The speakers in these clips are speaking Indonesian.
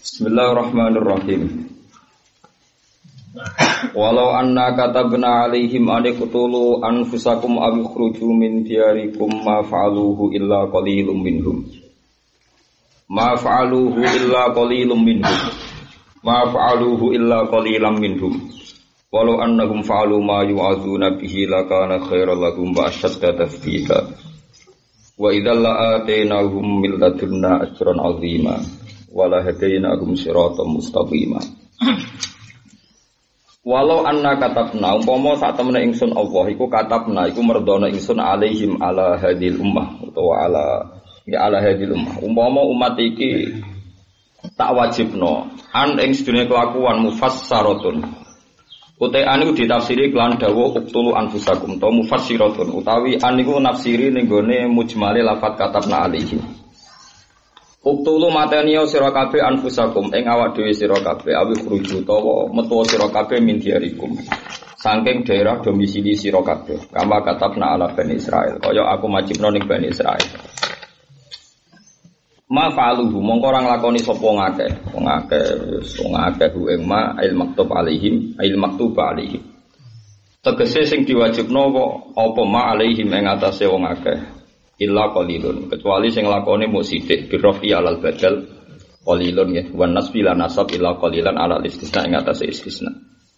Bismillahirrahmanirrahim. Walau anna katabna alaihim an iqtulu anfusakum aw ikhruju min diyarikum ma fa'aluhu illa qalilum minhum. Ma fa'aluhu illa qalilam minhum. Walau annahum fa'alu ma yu'adzuna bihi lakana khairan lahum wa ashadda tathbita. Wa idzal la'atainahum min ladunna ajran 'azima wa la hadainahum siratan mustaqima. Walau anna katabna umpama sak temene ingsun Allah iku katabna iku merdono ingsun alaihim ala hadil ummah utawa ala hadil ummah umpama umat iki tak wajibno an ing sedune kelakuan mufassaratun utawa an iku ditafsiri kelan dawa uktulu anfusakum to mufassiratun utawi an iku nafsiri ning gone mujmale lafat katabna alaihim. Uktulu mateniyo sira kabeh anfusakum ing awak dhewe sira kabeh awi khruju utawa metu sira kabeh min diarikum saking daerah domisili sira kabeh kama katabna ala Bani Israil kaya aku majibno ning Bani Israil. Ma fa'aluhu mongko ora nglakoni sapa ngakeh wong akeh ing ma il maktub alaihim il maktub alaihim tegese sing diwajibno apa ma alaihim ing atase wong akeh illa qalilun kecuali sing lakone mung sithik birofi alal badal qalilun ya wan nasbi la nasab illa qalilan ala istisna ing atase istisna.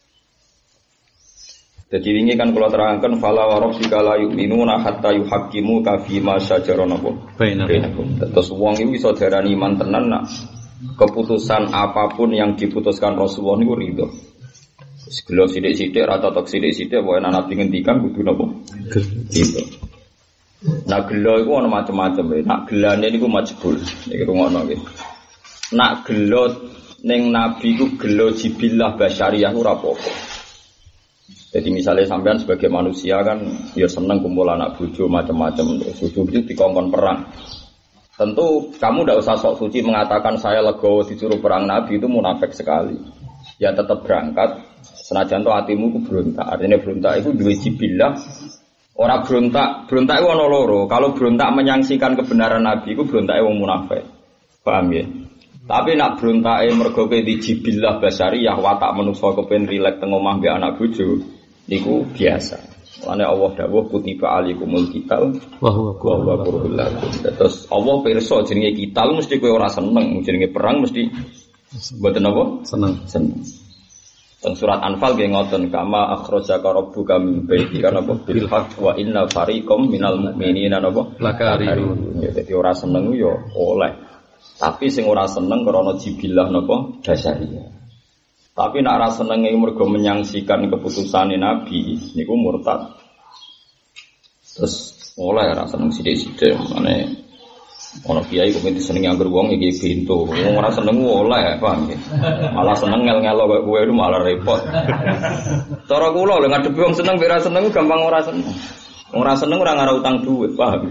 Dadi wingi kan kula terangkan fala wa rabbika la yu'minuna hatta yuhaqqimu ka fi ma syajara bainakum. Terus wong iki iso diarani iman tenan nak keputusan apapun yang diputuskan Rasulullah niku ridho. Segelo sithik-sithik ra totok sithik-sithik wae ana nabi ngendikan kudu napa? Gitu. Nak gelo iku ana macam-macam ya. Nak gelane niku majbul. Iki rungokno nggih. Nak gelo ning nabi iku gelo jibillah basyariah ora apa-apa. Jadi misalnya sampean sebagai manusia kan ya seneng kumpul anak bojo macam-macam. Bojo itu dikongkon perang. Tentu kamu ndak usah sok suci mengatakan saya legowo disuruh perang nabi itu munafik sekali. Ya tetap berangkat senajan to atimu ku berontak. Artinya berontak itu duwe jibillah. Orang berontak itu ana loro. Kalau berontak menyaksikan kebenaran Nabi itu berontake wong munafik. Paham ya? Tapi nak berontake mergo kowe dijibillah basyariyah watak manusa kepen rileks teng omah mbek anak bojo niku biasa. Lane Allah dawuh kutiba alikumul qital wa huwa qur'ul lakum. Terus Allah pirsa jenenge qital mesti kowe ora seneng, jenenge perang mesti mboten apa? Seneng. Teng surat Anfal nggih ngoten kama akhrajaka rabbuka min baitika bil haqq wa inna fariqam minal mu'minina napa lakarihun. Ya dadi ora seneng yo oleh. Tapi sing ora seneng krana jibillah napa dasyariyah. Tapi nek ora seneng mergo menyangsikan keputusane Nabi niku murtad. Terus oleh ora seneng sithik-sithik mane ono kiai kok mesti seneng anggur wong iki pintu. Wong ora seneng oleh, paham nggih. Malah seneng ngel-ngelo kok kowe itu malah repot. Cara kula lho ngadepi wong seneng ora seneng gampang ora seneng. Wong ora seneng ora ngara utang duit, paham.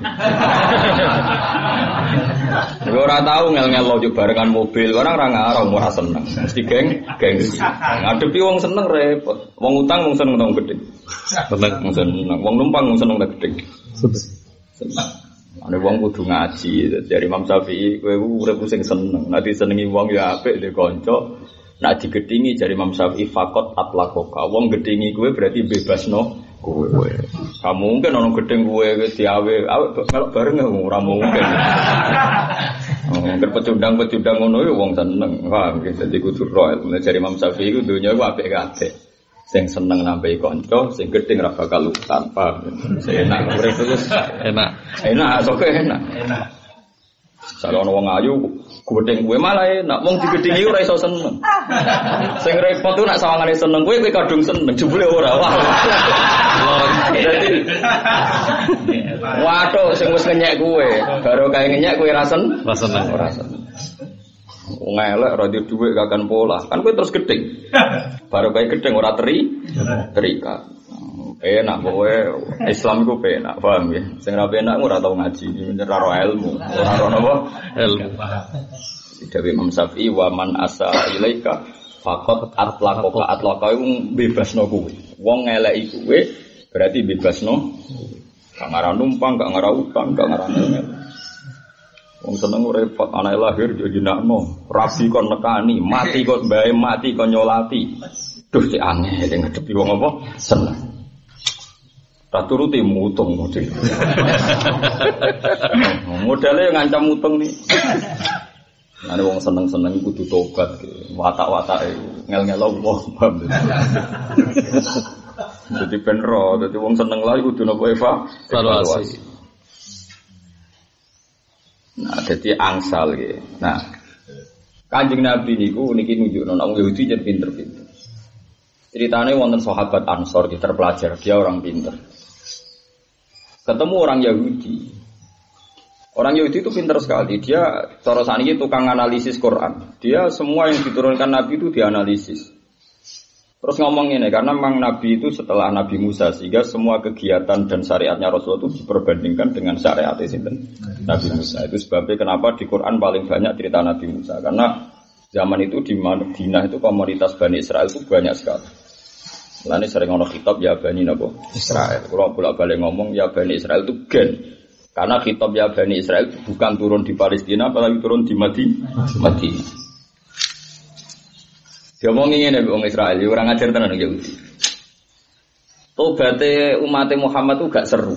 Nek ora tau ngel-ngelo yo barengan mobil, orang ora ngara ora seneng. Mesti gengsi. Ngadepi wong seneng repot. Wong utang wong seneng utang gedhe. Seneng. Wong numpang wong seneng tak gedhe. Seneng. Ana wong kudu ngaji, dari Imam Syafi'i kowe urip sing seneng. Nek disenengi wong ya apik dhe kanca. Nek digedhingi dari Imam Syafi'i faqat atlaqoka. Wong gedhingi kowe berarti bebasno kowe. Kamu mungkin ana gedhing kowe diawe melok bareng ora mungkin. Mungkin pecundang ngono ya wong seneng. Paham nggih dadi kudu ro. Dari Imam Syafi'i ku donya ku apik kabeh. Sing seneng nambahi kanca, sing gedhe ora bakal utang. Paham. Enak urip terus enak. Enak sok enak. Kalau ana wong ayu gedeng kowe malah enak, wong digedhingi ora iso seneng. Sing repot ku nek sawangane seneng kowe kadung seneng, jebule ora. Wah. Dadi waduh sing wis ngenyek kowe, baru kae ngenyek kowe ra seneng. Ora seneng. Wong elek ora duwe dhuwit kakan pola, kan kowe terus gedeng. Baru kae gedeng ora terikat. Enak kowe Islam iku penak, paham ya? Sing ra penak ora tau ngaji, ora ro ilmu, ora ro napa? Ilmu. Dewe Imam Syafi'i wa man asa ilaika faqat atlaqa iku bebasno kowe. Wong ngeleki kowe berarti bebasno. Gak ngarah numpang, gak ngarah utang, gak ngarah ngel. Wong seneng repot, anake lahir yo jenakno, rabi kon nekani, mati kon mbae, mati kon nyolati. Duh cek aneh ning ngadepi wong apa seneng. Tak turuti mutung model. Modele ngancam mutung nih. Ane wong seneng-seneng kudu tobat watak-watake ngel-ngel Allah paham. Dadi ben ro, dadi wong seneng lha kudu napa evaluasi. Nah, dadi angsal iki. Nah, Kanjeng Nabi niku niki nunjukno nek wong Yahudi jan pinter-pinter. Ceritane wonten sahabat Ansor ki terpelajar, dia orang pinter. Ketemu orang Yahudi. Orang Yahudi itu pintar sekali. Dia cara saniki tukang analisis Quran. Dia semua yang diturunkan Nabi itu dianalisis. Terus ngomong ini karena memang Nabi itu setelah Nabi Musa sehingga semua kegiatan dan syariatnya Rasulullah itu diperbandingkan dengan syariat Nabi Musa. Itu sebabnya kenapa di Quran paling banyak cerita Nabi Musa. Karena zaman itu di Madinah itu komunitas Bani Israel itu banyak sekali. Lalu sering ono kitab ya Bani Israel. Kalau bolak-balik ngomong ya Bani Israel itu gen. Karena kitab ya Bani Israel bukan turun di Palestina, apalagi turun di Madinah. Dia ngomongin ini orang Israel, orang ngajar tenan Yahudi. Tobaté umat Muhammad itu gak seru.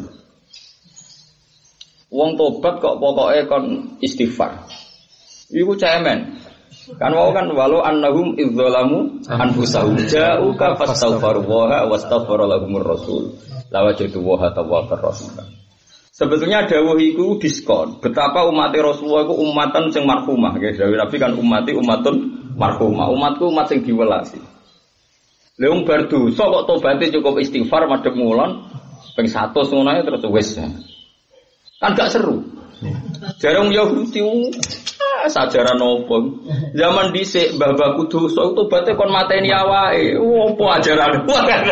Wong tobat kok pokoknya kon istighfar. Iku cemen. Kan wau kan walau annahum idzalamu anfusahum ja'uka fastaghfiru wa wastaghfara lahumur rasul. Lawajadu wa tawwabur rahim. Sebetulnya dawuh iku diskon. Betapa umat Rasulullah iku umatan sing marhumah, nggih. Dawuh Nabi kan umatun marhumah. Umatku umat sing diwelasi. Lha wong bar dosa kok tobaté cukup istighfar madhep ngulon ping 100 ngono ae terus wis. Kan gak seru. Jarang Yahudi sajaran opo. Zaman dhisik mbah-mbahku dosa tobaté kon mateni awake. Opo ajaran.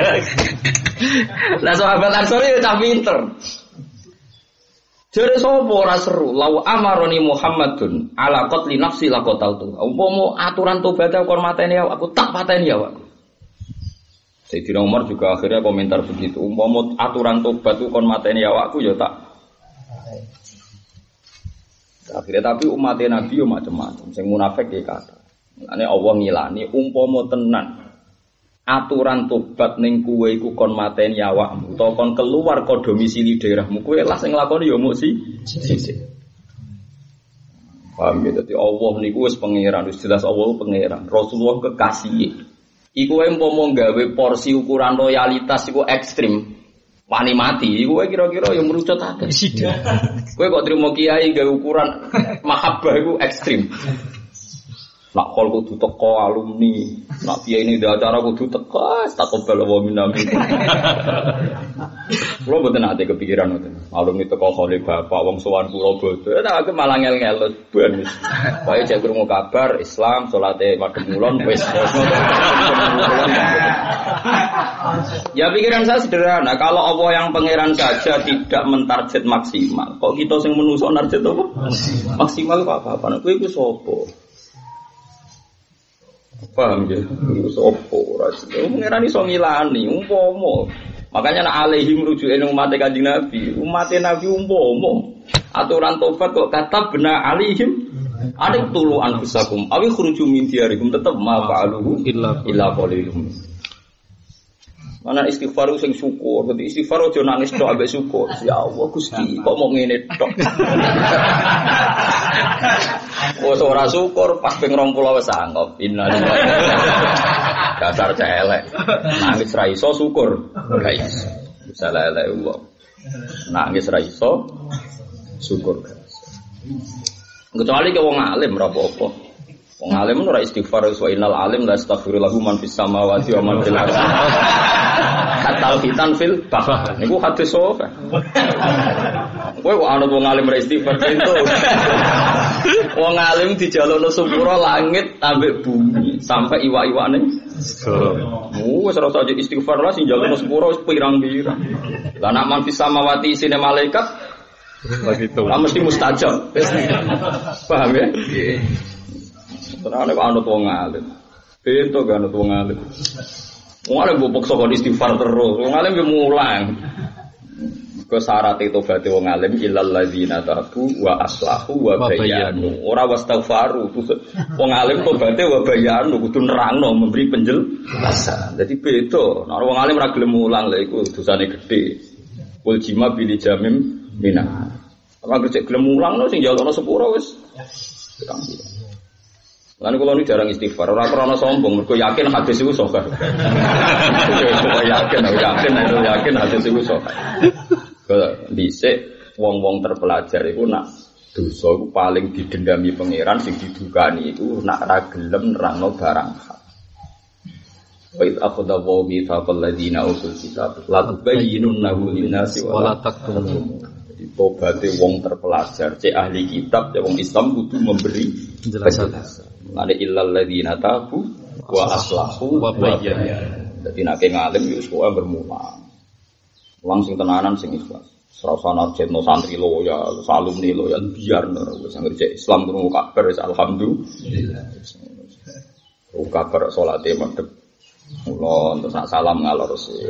Lah sahabat Ansor yo cah pinter. Jare sapa ora seru, law amaroni Muhammadun ala qatli nafsi laqataltu. Umpama aturan tobat kon mateni awakku tak pateni awakku. Sayyidina Umar juga akhirnya komentar begitu. Umpama aturan tobat kon mateni awakku ya tak. Akhirnya tapi umat Nabi yo macam-macam. Sing munafik ya kata. Mulane Allah ngilani umpama tenan aturan tobat ning kowe iku kon mateni awakmu utawa kon keluar ka domisili daerahmu kowe lah sing nglakoni ya mung siji. Paham ya, dadi Allah niku wis pangeran, wis jelas Allah pangeran. Rasulullah kekasih. Iku wae umpama gawe porsi ukuran loyalitas iku ekstrim. Wani mati, iku wae kira-kira ya merucut akeh. Kowe kok trimo kiai gawe ukuran mahabbah iku ekstrim. Nak kol kudu teko alumni, nak piye ini ada acara kudu teko, tak kobel wa minami. Kulo mboten ate kepikiran ngoten. Alumni teko khole bapak wong sowan kula bodho, tak ake malah ngel-ngel ben. Pokoke jek krungu kabar Islam salate madhep ngulon wis. Ya pikiran saya sederhana, kalau Allah yang pangeran saja tidak mentarget maksimal, kok kita sing menungso target apa? Maksimal kok apa-apa. Kowe iku sapa? Paham ya? Sopo rasane. Pangeran iso ngilani umpama. Makanya nak alaihi merujuke umat Kanjeng Nabi. Umat Nabi umpama aturan tobat kok kata benar alaihim adik tulu anfusakum awi khuruju min diyarikum tetep ma fa'aluhu illa qalilum. Mana istighfar sing syukur, dadi istighfar aja nangis tok ambek syukur. Ya Allah Gusti, kok mau ngene tok. Wes ora syukur pas ping 20 wis anggap innalillahi. Dasar celek. Nangis ra iso syukur. Ora iso. Salah elek wong. Nangis ra iso syukur. Kecuali ke wong alim ora apa-apa. Wong alim ora istighfar wa innal alim la astaghfiru lahu man fis samawati wa man fil ardh. Katal hitan fil bahr. Niku hadis sahih. Kowe kok ana wong alim ra istighfar itu. Wong alim dijalukno sepuro langit ambek bumi sampai iwak-iwakne. Wis ora usah istighfar lah sing jalukno sepuro wis pirang-pirang. Lah nek man fis samawati isine malaikat begitu. Lah mesti mustajab. Paham ya? Nggih. Terane kok anut wong alim. Bento kan anut wong alim. Wong alim mbok paksa kon istighfar terus. Wong alim yo mulang. Ke syarat tobat wong alim illal ladzina tabu wa aslahu wa bayanu. Ora wastaghfaru. Wong alim tobaté wa bayanu kudu nerangno memberi penjelasan. Dadi beda. Nek wong alim ora gelem mulang lha iku dosane gedhe. Wal jima bil jamim minah. Apa kerja gelem mulangno sing jalukno sepuro wis. Lan kula nu jarang istighfar, ora krana sombong, mergo yakin hadis iku sahih. Yakin hadis iku sahih. Dhisik wong-wong terpelajar iku nak dosa iku paling didendami pangeran sing didukani iku nak ra gelem nerangno barang hak. Wa id akhadha wa mithaqal ladzina utul kitab la tubayyinunnahu lin-nasi wa la taktumun. Tobate wong terpelajar, cek ahli kitab, cek wong Islam kudu memberi penjelasan. Ada illal ladzina tabu wa aslahu wa bayyana. Dadi nek ngalim yo suwe bermulang. Langsung tenanan sing ikhlas. Serasana jenno santri loyal, alumni loyal biar wis ngerti Islam krungu kabar wis alhamdulillah. Kabar salate madhep. Mula terus nak salam ngalor sih.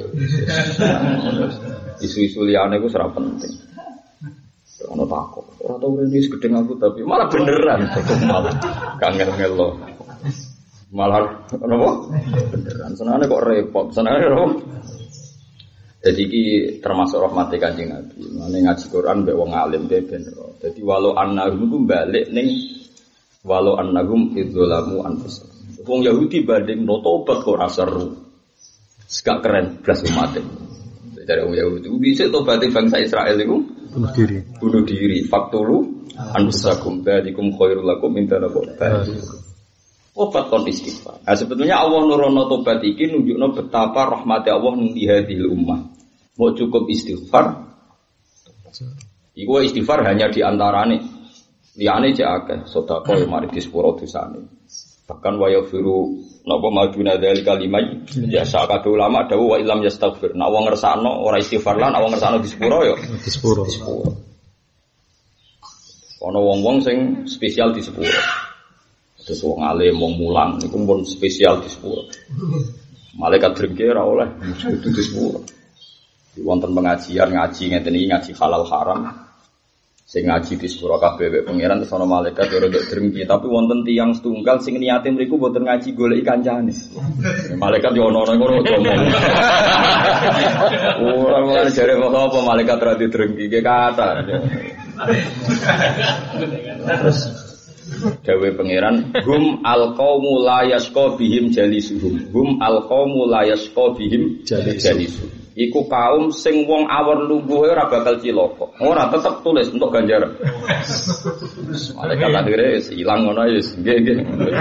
Isu-isu liyane iku ora penting. Ono takut. Ora tau rene segedeng aku tapi malah beneran malah kangel-ngelo. Malah napa? Beneran. Senane kok repot. Senane lho. Jadi iki termasuk rahmate Kanjeng Nabi. Mane ngaji Quran mbek wong alim dhewe ben. Dadi walau annahum ku balik ning walau annahum idzalamu anfusahum. Wong Yahudi banding no tobat kok ora seru. Gak keren blas umat. Dari wong Yahudi bisa tobat bangsa Israel iku bunuh diri. Faktulu anfusakum badikum khairul lakum min tanakum. Tobat kon istighfar. Nah, sebetulnya Allah nurono tobat iki nunjukno betapa rahmati Allah ning hadhil ummah. Mau cukup istighfar. Iku istighfar hanya di antarane. Liyane cek akeh sedekah yo mari disepuro dosane. Bahkan wa yafiru napa maduna dzal kalimah ya sakate ulama dawuh wa illam yastaghfir. Nek wong ngersakno ora istighfar lan wong ngersakno disepuro yo disepuro. Ana wong-wong sing spesial disepuro. Terus wong alim wong mulang niku pun spesial disepuro. Malaikat drengke ora oleh kudu disepuro. Di wonten pengajian ngaji ngeten iki ngaji halal haram. Sing ngaji di sepuro kabeh wek pangeran terus ana malaikat ora ndek drengki tapi wonten tiyang setunggal sing niate mriku mboten ngaji goleki kancane. Malaikat yo ana ngono ngomong. Ora jare apa malaikat ora didrengki ge kata. Terus dawe pangeran hum alqaumu la yasqa bihim jalisuhum. Hum alqaumu la yasqa bihim jalisuhum. Iku kaum sing wong awor lungguhe ora bakal cilaka. Ora tetep tulis untuk ganjaran. Malaikat akhire ilang ngono ya nggih.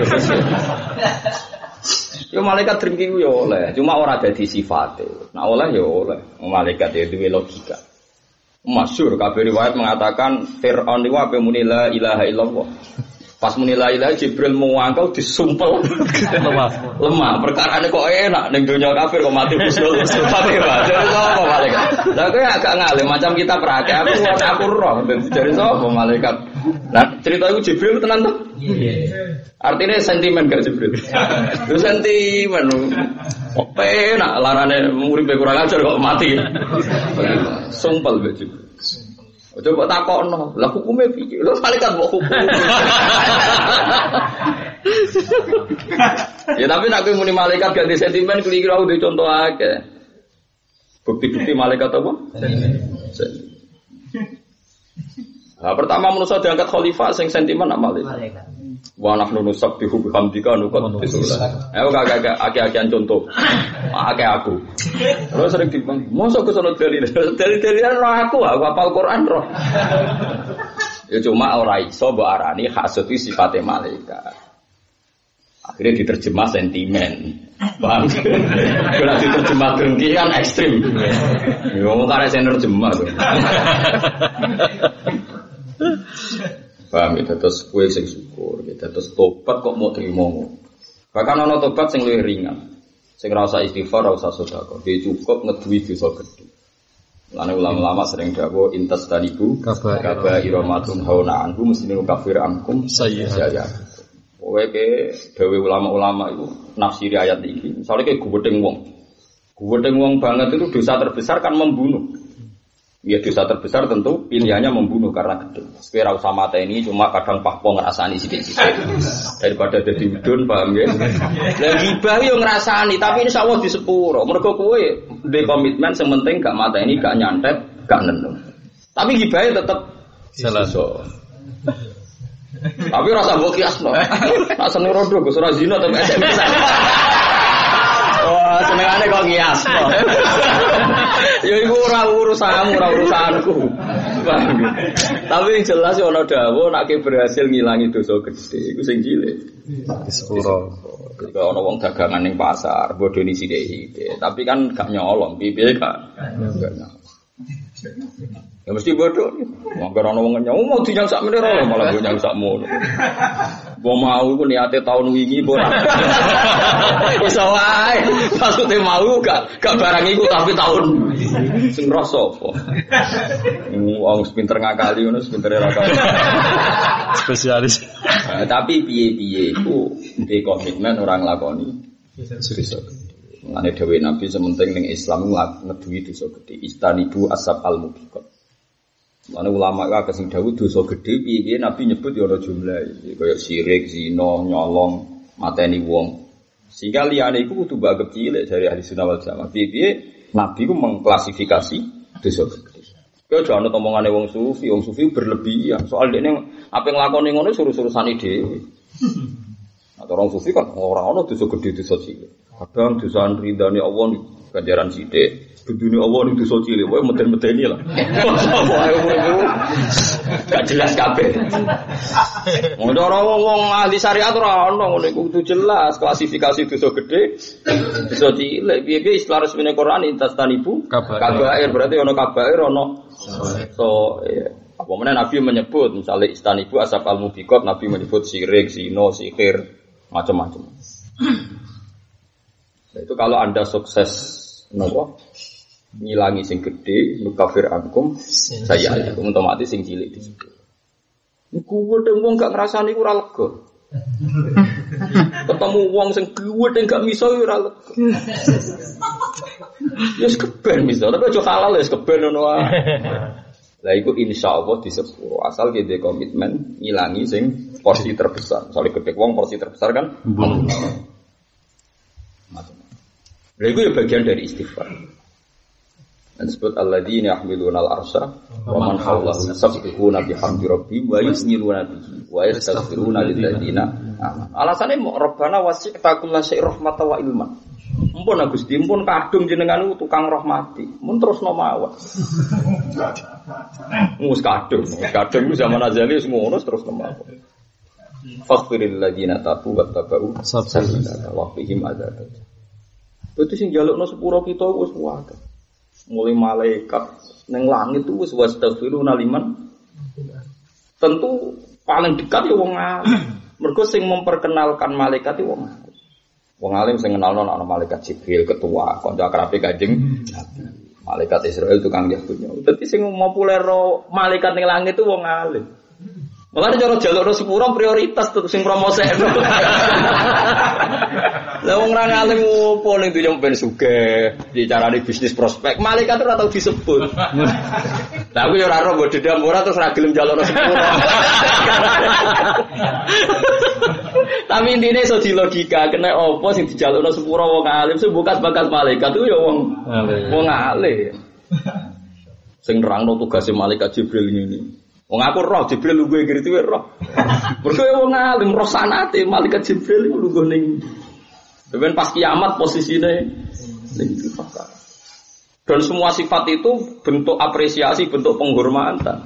Yo malaikat drengki ku yo oleh, cuma ora dadi sifate. Nek oleh yo oleh. Malaikat ya duwe logika. Masyhur kabeh riwayat mengatakan Fir'aun iku ape muni la ilaha illallah. Pas muni la ilaha Jibril muangkel disumpel lemah. Perkarane kok enak ning donya kafir kok mati kusnul. Tapi wae sapa malaikat. Lah kowe agak ngalim macam kita prakek aku roh dari sapa malaikat. Nah, cerita iku Jibril tenan to? Artinya sentimen gak Jibril. Itu sentimen. Kok enak larane uripe kurang ajar kok mati. Sumpel mbek Jibril. Coba takokno, lah hukume piye? Lho malaikat mbok hukum. Ya tapi nek kowe muni malaikat gak di sentimen kira-kira udah contoh akeh. Bukti-bukti malaikat apa? Nah, pertama manusia diangkat khalifah sing sentimen nak malaikat. Wa nahnu nusabbihu bihamdika nuqaddisullah. Ayo kagak akeh-akehan contoh. Akeh aku. Terus sering dibang, mosok kesono dalil-dalilan roh aku hafal Quran roh. Ya cuma ora iso mbok arani hasud iki sifate malaikat. Akhirnya diterjemah sentimen. Paham? Kalau diterjemah dengki kan ekstrim. Ya wong kare sing nerjemah to. Paham ya, terus kue sing syukur, terus tobat kok mau terima. Bahkan ana tobat sing luwih ringan, sing rasa istighfar, rasa sedekah, dia cukup ngeduwi dosa gedhe. Lane ulama-ulama sering dawuh intas tadiku kabaira matun hauna anhu muslimu kafir ankum sayyi'at. Kowe ke dawuh ulama-ulama itu nafsiri ayat iki. Misale ke gudeng wong banget itu dosa terbesar kan membunuh. Ya dosa terbesar tentu pilihannya membunuh karena gede. Sepira usah mata ini cuma kadang pahpo ngerasani sidik-sidik. Daripada jadi udun, paham ya? Lah gibah yo ngerasani, tapi insyaallah di sepuro. Mergo kowe ndek komitmen sementing gak mata ini gak nyantet, gak nendung. Tapi gibahnya tetep selesai. Tapi rasa mbok kiasno. Tak seneng rodo Gus ora zina tapi SMS. Wah, senengane kok kiasno. Ya iku ora urusanku. Tapi yang jelas ya ana dawuh nek berhasil ngilangi dosa gede iku sing cilik. Sepuro. Ketika ana wong dagangan ning pasar, bodoni sithik-sithik, tapi kan gak nyolong, piye kan. Enggak nyolong. Ya mesti bodoh. Mangger ana wong nyong mau dinyang sak meneh ora malah go nyang sakmu. Gua mau iku niate tahun wingi ora. Iso wae. Maksude mau gak barang iku tapi tahun sing rasa apa. Wong pinter ngakali ngono, pinter ora kali. Spesialis. Tapi piye-piye iku ndek komitmen ora nglakoni. Serius. Mulane dawuh Nabi sementing ning Islam ngeduwi dosa gedhe. Istanibu asab al-mubiqat. Mulane ulama wae sing dawuh dosa gedhe piye-piye Nabi nyebut ya ana jumlah. Kaya syirik, zina, nyolong, mateni wong. Sehingga liyane iku kudu banget cilik dari ahli sunnah wal jamaah. Piye-piye Nabi ku mengklasifikasi dosa gedhe. Kaya aja ana omongane wong sufi berlebihan. Soal dekne apa nglakoni ngono suruh-surusane dhewe. Atau orang sufi kan orang dosa gedhe dosa cilik. Kadang dosa ridane Allah nih ganjaran sithik. Dunia Allah nih dosa cilik, wae meten-meteni lah. Gak jelas kabeh. Ngono ora wong ahli syariat ora ono ngono iku kudu jelas klasifikasi dosa gedhe, dosa cilik. Piye-piye istilah resmine Quran intastanibu kabair berarti ono kabair ono so ya. Apa meneh Nabi menyebut misalnya istanibu asab al-mubiqat, Nabi menyebut syirik, zina, sihir, macam-macam. Nah, itu kalau Anda sukses ngilangi sing gede, nukafir ankum saya alaikum otomatis sing cilik disebut. Niku wong gak ngrasani ora lega. Ketemu wong sing gedhe gak miso ora lega. Ya keben miso, tapi aja halal ya keben ngono wae. Lah iku insyaallah disepuro asal kita komitmen ngilangi sing porsi terbesar. Soale gede wong porsi terbesar kan Lalu itu ya bagian dari istighfar. Dan disebut alladzina yahmiluna al-arsha wa man hawlahu yusabbihuna bihamdi rabbihim wa yusniluna bihi wa yastaghfiruna lilladzina amanu. Alasane Rabbana wasi'ta kullasyai rahmatan wa ilma. Mumpun Gusti, mumpun kadung jenengan tukang rahmati. Mun terusno mawon. Mus kadung itu zaman azali wis ngono terusno mawon. Faghfiril ladzina tabu wa tabau sabila wa qihim adzab. Itu sing jalukno sepuro kita wis wae. Mulai malaikat ning langit itu wis wastaghfiruna liman. Tentu paling dekat ya wong alim. Mergo sing memperkenalkan malaikat itu wong alim. Wong alim sing kenalno ana malaikat Jibril ketua, kanca akrabe Kanjeng Nabi. Malaikat Israel tukang Yahudnya. Dadi sing populer malaikat ning langit itu wong alim. Malah cara jalukno sepuro prioritas tuh sing promosekno. Lah wong ra ngalim opo ning dunya ben sugih, dicarani bisnis prospek, malaikat ora tau disebut. Lah aku ya ora ro mbok dedam ora terus ra gelem jalukno sepuro. Tapi intine iso dilogika, kena opo sing dijalukno sepuro wong alim, sing bakat malaikat itu ya wong alim. Sing nerangno tugase malaikat Jibril ngene. Wong aku roh Jibril lungguh ngerti wae roh. Mergo wong alim roh sanate malaikat Jibril iku lungguh ning. Ben pas kiamat posisine ning fakar. Dan semua sifat itu bentuk apresiasi, bentuk penghormatan.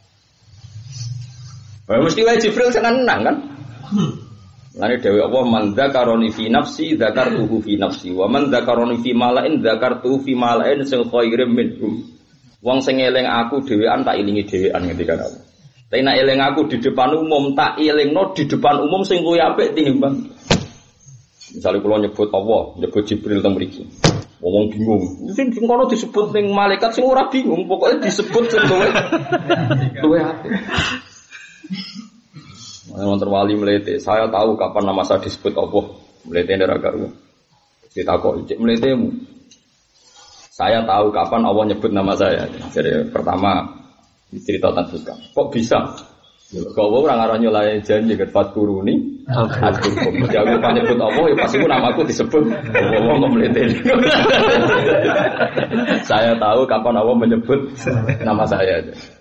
Mesti wae Jibril seneng kan? Lane dhewe apa man dzakaroni fi nafsi dzakartuhu fi nafsi wa man dzakaroni fi malain dzakartuhu fi malain sing khairim minhum. Wong sing eling aku dhewean tak ilingi dhewean ngendika aku. Tapi nek eling aku di depan umum tak elingno di depan umum sing luwih apik tinimbang. Misale kula nyebut Allah, nyebut Jibril teng mriki. Wong bingung. Sing kono disebut ning malaikat sing ora bingung, pokoke disebut sing luwih apik. Wonten wali mlete, saya tahu kapan nama saya disebut Allah. Mlete ndara karo. Ditakoki, "Cek mletemu?" Saya tahu kapan Allah nyebut nama saya. Jadi pertama cerita tentang kok bisa? Kau orang arah nyolai janji ke Fatkuruni, aku jago nyebut Allah ya pasti namaku disebut. Allah nggak melihat. Saya tahu kapan Allah menyebut nama saya.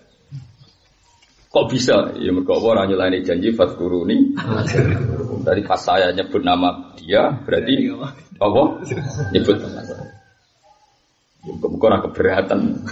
Kok bisa? Ya mereka orang nyolai janji Fatkuruni. Dari pas saya nyebut nama dia berarti Allah nyebut nama saya. Bukan keberatan.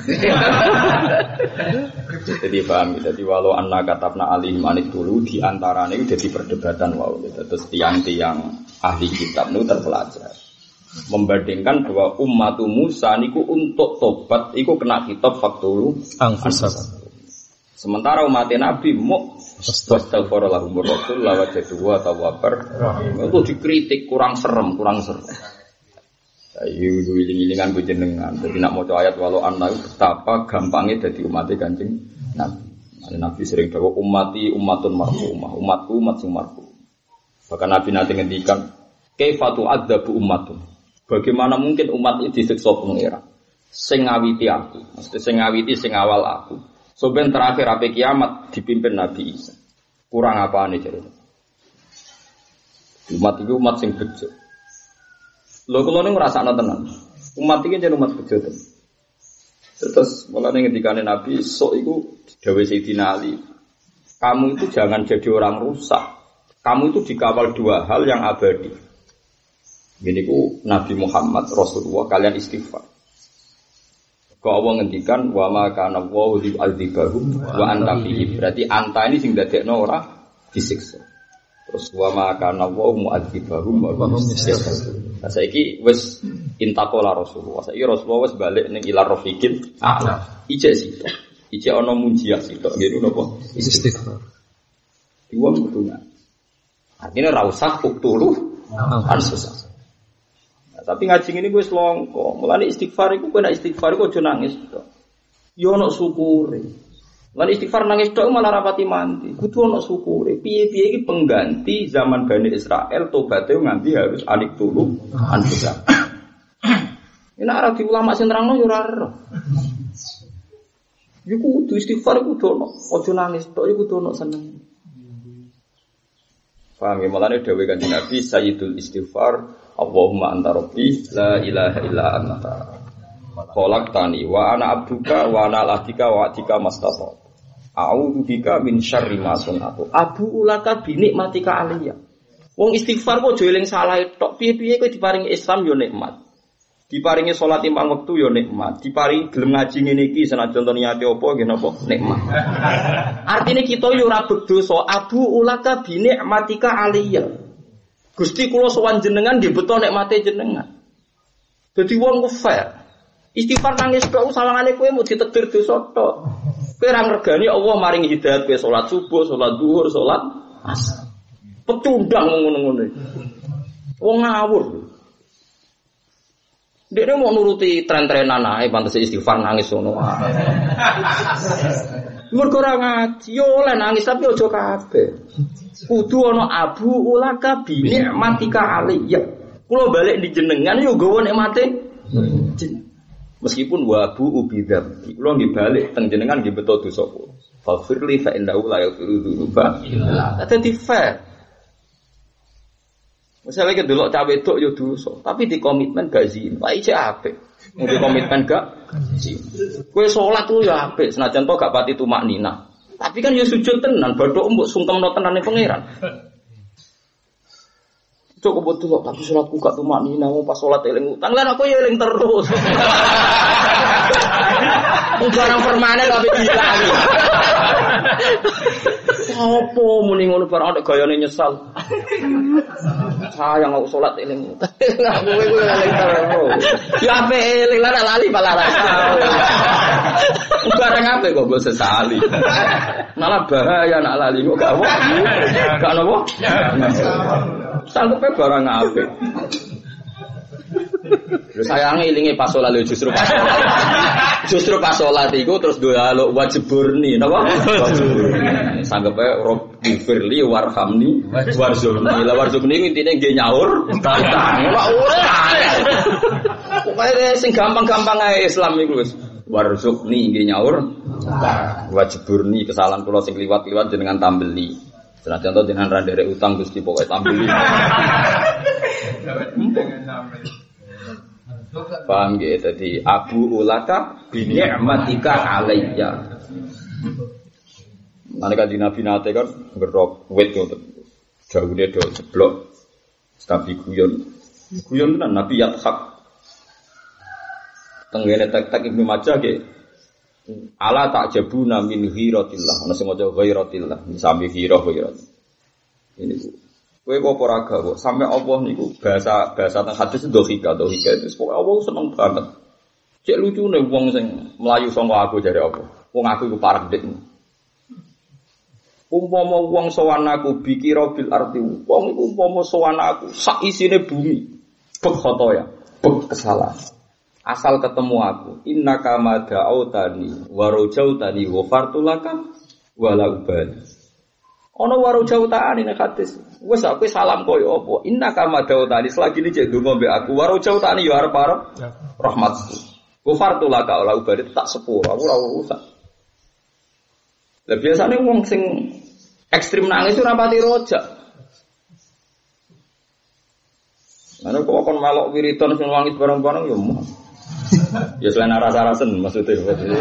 Jadi paham. Jadi walau anak katabna alih manik dulu di antaranya itu jadi perdebatan wow. Terus tiang-tiang ahli kitab itu terpelajar membandingkan bahwa umat Musa niku untuk tobat iku kena kitab faktulu angfusat. Sementara umat Nabi mu wastaghfirullahu rasul lawajatu wa tawabar itu dikritik kurang serem. Ayo wiling-wilingan jenengan. Jadi nak maca ayat walau anna betapa gampangnya dadi umat Kanjeng Nabi. Nabi sering dawuh ummati ummatun marhumah, umatku umat sing marhum. Bahkan Nabi nanti ngendikan kaifatu adzabu ummatun. Bagaimana mungkin umat ini disiksa pengira? Sing ngawiti aku, mesti sing ngawiti sing awal aku. Soben terakhir ape kiamat dipimpin Nabi Isa. Kurang apane jare? Umat itu umat sing bejo. Lho kula niku ngrasakno tenan. Umat iki jen umat bejo tenan. Terus mulane ngendikane Nabi sok iku dawuh Sayyidina Ali. Kamu itu jangan jadi orang rusak. Kamu itu dikawal dua hal yang abadi. Gini ku Nabi Muhammad Rasulullah kalian istighfar. Kau Allah ngendikan wa ma kana Allahu li'adzibahum wa anta fihim. Berarti anta ini sing dadekno ora disiksa. Terus wa ma kana Allahu mu'adzibahum wa hum yastaghfirun. Nah saiki wis intaqala Rasulullah. Saiki Rasulullah wis balik ning ila rafiqil a'la. Ijek sito. Ijek ana munjiah sito. Ngene napa? Istighfar. Diwong kudu. Artinya ra usah uktulu ansusah. Tapi ngaji ini gue selongko. Mulane istighfar iku kowe nek istighfar iku aja nangis tok. Yo ono syukure. Mulane istighfar nangis tok malah rapati mandi. Kudu ono syukure. Piye-piye iki pengganti zaman Bani Israel tobaté nganti harus alik tulu anfusa. Nek ora di ulama sing nerangno yo ora ero. Iku kudu istighfar iku kudu ono. Aja nangis tok iku kudu ono seneng. Paham ya mulane dawuh Kanjeng Nabi Sayyidul Istighfar Allahumma anta rabbi la ilaha illa anta khalaqtani wa ana abduka wa ana lahdika wa atika mastata a'udzu bika min syarri ma sunatu abu ulaka bi nikmatika aliyya. Wong istighfar kok aja eling salah tok piye-piye kowe diparingi Islam yo nikmat, diparingi salat 5 wektu yo nikmat, diparingi gelem ngaji ngene iki senajan to niate apa nggih napa nikmat. Artine kita yo ora berdosa abu ulaka bi nikmatika aliyya. Gusti kula sowan jenengan nggih beto nikmate jenengan. Dadi wong ku fair. Istighfar nangis tok sawangane kowe mau ditetir dosa tok. Kowe ora ngregani Allah maringi hidayat kowe salat subuh, salat zuhur, salat asar. Pecundang ngono-ngono. Wong ngawur. Dekne mau nuruti tren-trenan ae pantes istighfar nangis ngono. Mergo ora ngaji yo oleh nangis tapi aja kabeh. Kudu ana abu ulaka bi nikmatika aliyya. Kula balik di jenengan yo gawa nikmate. Meskipun wabu ubidam. Kula nggih balik teng jenengan nggih beto dosa kula. Faghfirli fa innahu la yaghfiru dzunuba illa anta. Dadi fair. Misale ke delok cah wedok yo dosa, tapi di komitmen gak zina. Wae cek apik. Mung di komitmen gak zina. Kowe salat lu yo apik, senajan to gak pati tumak nina. Tapi kan ya sujud tenan, badok mbok sungkemno tenane pangeran. Cukup betul tapi salatku gak tumak nina, pas salat eling utang. Lah aku ya eling terus. Barang permanen tapi dilangi. Apa muni ngono barang ada gayane nyesal. Sayang aku salat eling utang. Aku kowe eling terus. Ya ape eling lah lali malah rasa. Barang apa kok mbok sesali. Malah bahaya nak lali kok gak apa. Gak napa? Sanggupe barang apik. Lho sayange ilinge pas salat justru pas salat. Justru pas sholat itu terus doa lo wajiburni, napa? Wajiburni. Sanggepe Robbi firli warhamni warzuqni. Lah warzuqni intine nggih nyaur. Pokoke sing gampang-gampang ae Islam iku wis. Warzuqni nggih nyaur. Wajiburni kesalahan kula sing liwat-liwat jenengan tambeli. Senajan to jenengan ra nderek utang Gusti pokoke tambeli. Paham gitu, jadi Abu Ulaka bini'matika alayya. Nanti kan di Nabi Nate kan berok wet gitu, jauh dia do seblok, tapi guyon kan Nabi Yathak. Tenggene tek Ibnu Majah ke, ala tak jabuna min hiratillah, nasi ngojo ghairatillah, sambil hirah. Ini bu. Kowe apa ora gawe sampai Allah niku bahasa teng hadis dohika itu pokoke Allah seneng banget. Cek lucune wong sing mlayu saka aku jare apa? Wong aku iku parek dik. Umpama wong sowan aku bikira bil arti, wong iku umpama sowan aku sak isine bumi. Bek khotoya, bek kesalahan. Asal ketemu aku, innaka ma da'autani wa rajautani wa fartulaka wala ubali. Ana waro jautaan nek hadis. Wes aku salam koyo apa? Innaka madautani selagi ini cek donga mbek aku. Waro jautani yo arep-arep rahmatku. Ghafartu laka la ubadi tak sepuro, aku ora urusan. Lah biasane wong sing ekstrem nangis ora pati rojak. Ana kok kon melok wiridan sing wangit bareng-bareng yo mah. Ya selain rasa-rasen maksudnya.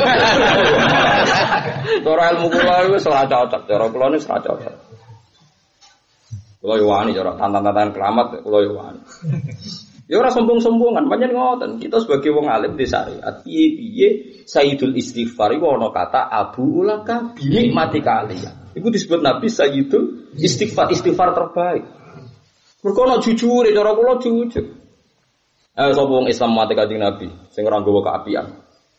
Cara ilmu kula wis ora cocok, cara kula wis ora cocok. Kula yo wani cara tantan-tantan keramat kula yo wani. Ya ora sombong-sombongan, pancen ngoten. Kita sebagai wong alim di syariat, piye-piye Sayyidul Istighfar iku ana kata Abu Ulaka bi nikmatika aliyah. Iku disebut Nabi Sayyidul Istighfar terbaik. Mergo ana jujure cara kula jujur. Sapa wong Islam mati kanjeng Nabi sing ora nggawa keapian.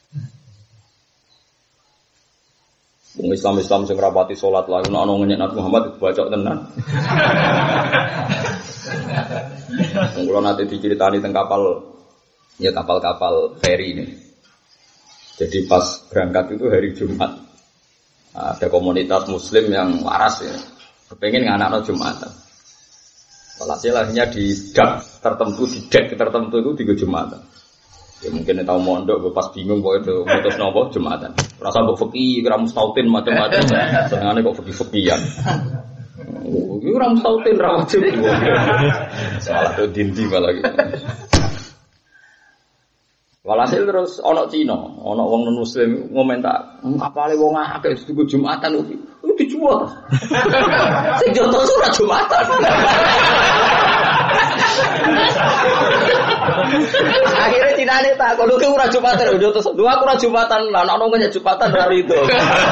Wong Islam sing rapati salat lha ana ngenyek Nabi Muhammad bacok tenan. Kula nate diceritani teng kapal feri ini. Jadi pas berangkat itu hari Jumat. Ada komunitas muslim yang waras ya. Kepengen nganakno Jumatan. Walhasil akhirnya di dek tertentu itu di Jumatan. Ya mungkin tahu mondok, pas bingung kok itu mutus nopo Jumatan. Rasa kok fikih, kira mustautin macam-macam. Senengane kok fikih-fikihan. Iki ora mustautin ra wajib. Salah tuh dindi malah gitu. Walhasil terus ana Cina, ana wong non muslim ngomentar, apale wong akeh di Jumatan iki. Itu dijual. Sing jotos ora Jumatan. Akhirnya Cina ini tak, kalau aku ora Jumatan, udah terus dua aku ora Jumatan, lah ana wong nyek Jumatan hari itu.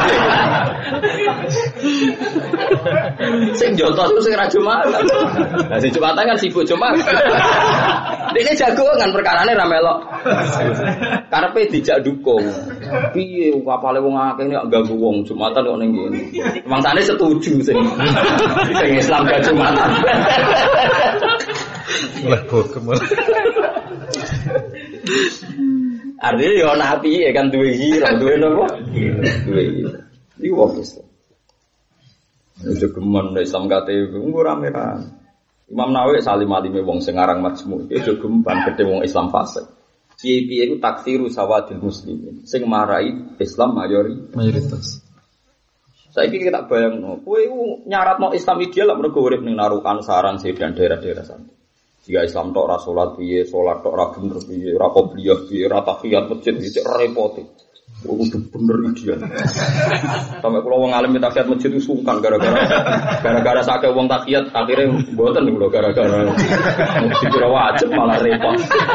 Sing jotos sing ora Jumatan. Lah sing Jumatan kan sibuk Jumat. Dene jagongan perkarane ra melok. Karepe dijak dukung. Piye apale wong akeh nek ganggu wong Jumatan kok ning kene. Mangsane setuju sing Islam gak Jumatan. Mulai bokem. Artinya ya nabi ya kan duwe hira, duwe napa? Duwe hira. Iki wong Islam. Jogeman Islam kate nggo rame-rame. Imam Nawawi salim alime wong sing aran Majmu', iki jogeman gede wong Islam fasik. Piye-piye iku taksiru sawadil muslimin. Sing marai Islam mayoritas. Saiki kita bayangno, kowe iku nyaratno Islam ideal lak mergo urip ning Narukan, Sarang, Sedan daerah-daerah sana. Jika Islam tok ora salat piye, salat tok ora bener piye, ora qobliyah piye, ora tahiyat masjid iki repot. Kudu bener ideal. Sampai kula wong alim tahiyat masjid itu sungkan gara-gara sakake wong tahiyat akhire mboten kula gara-gara dikira wajib malah repot.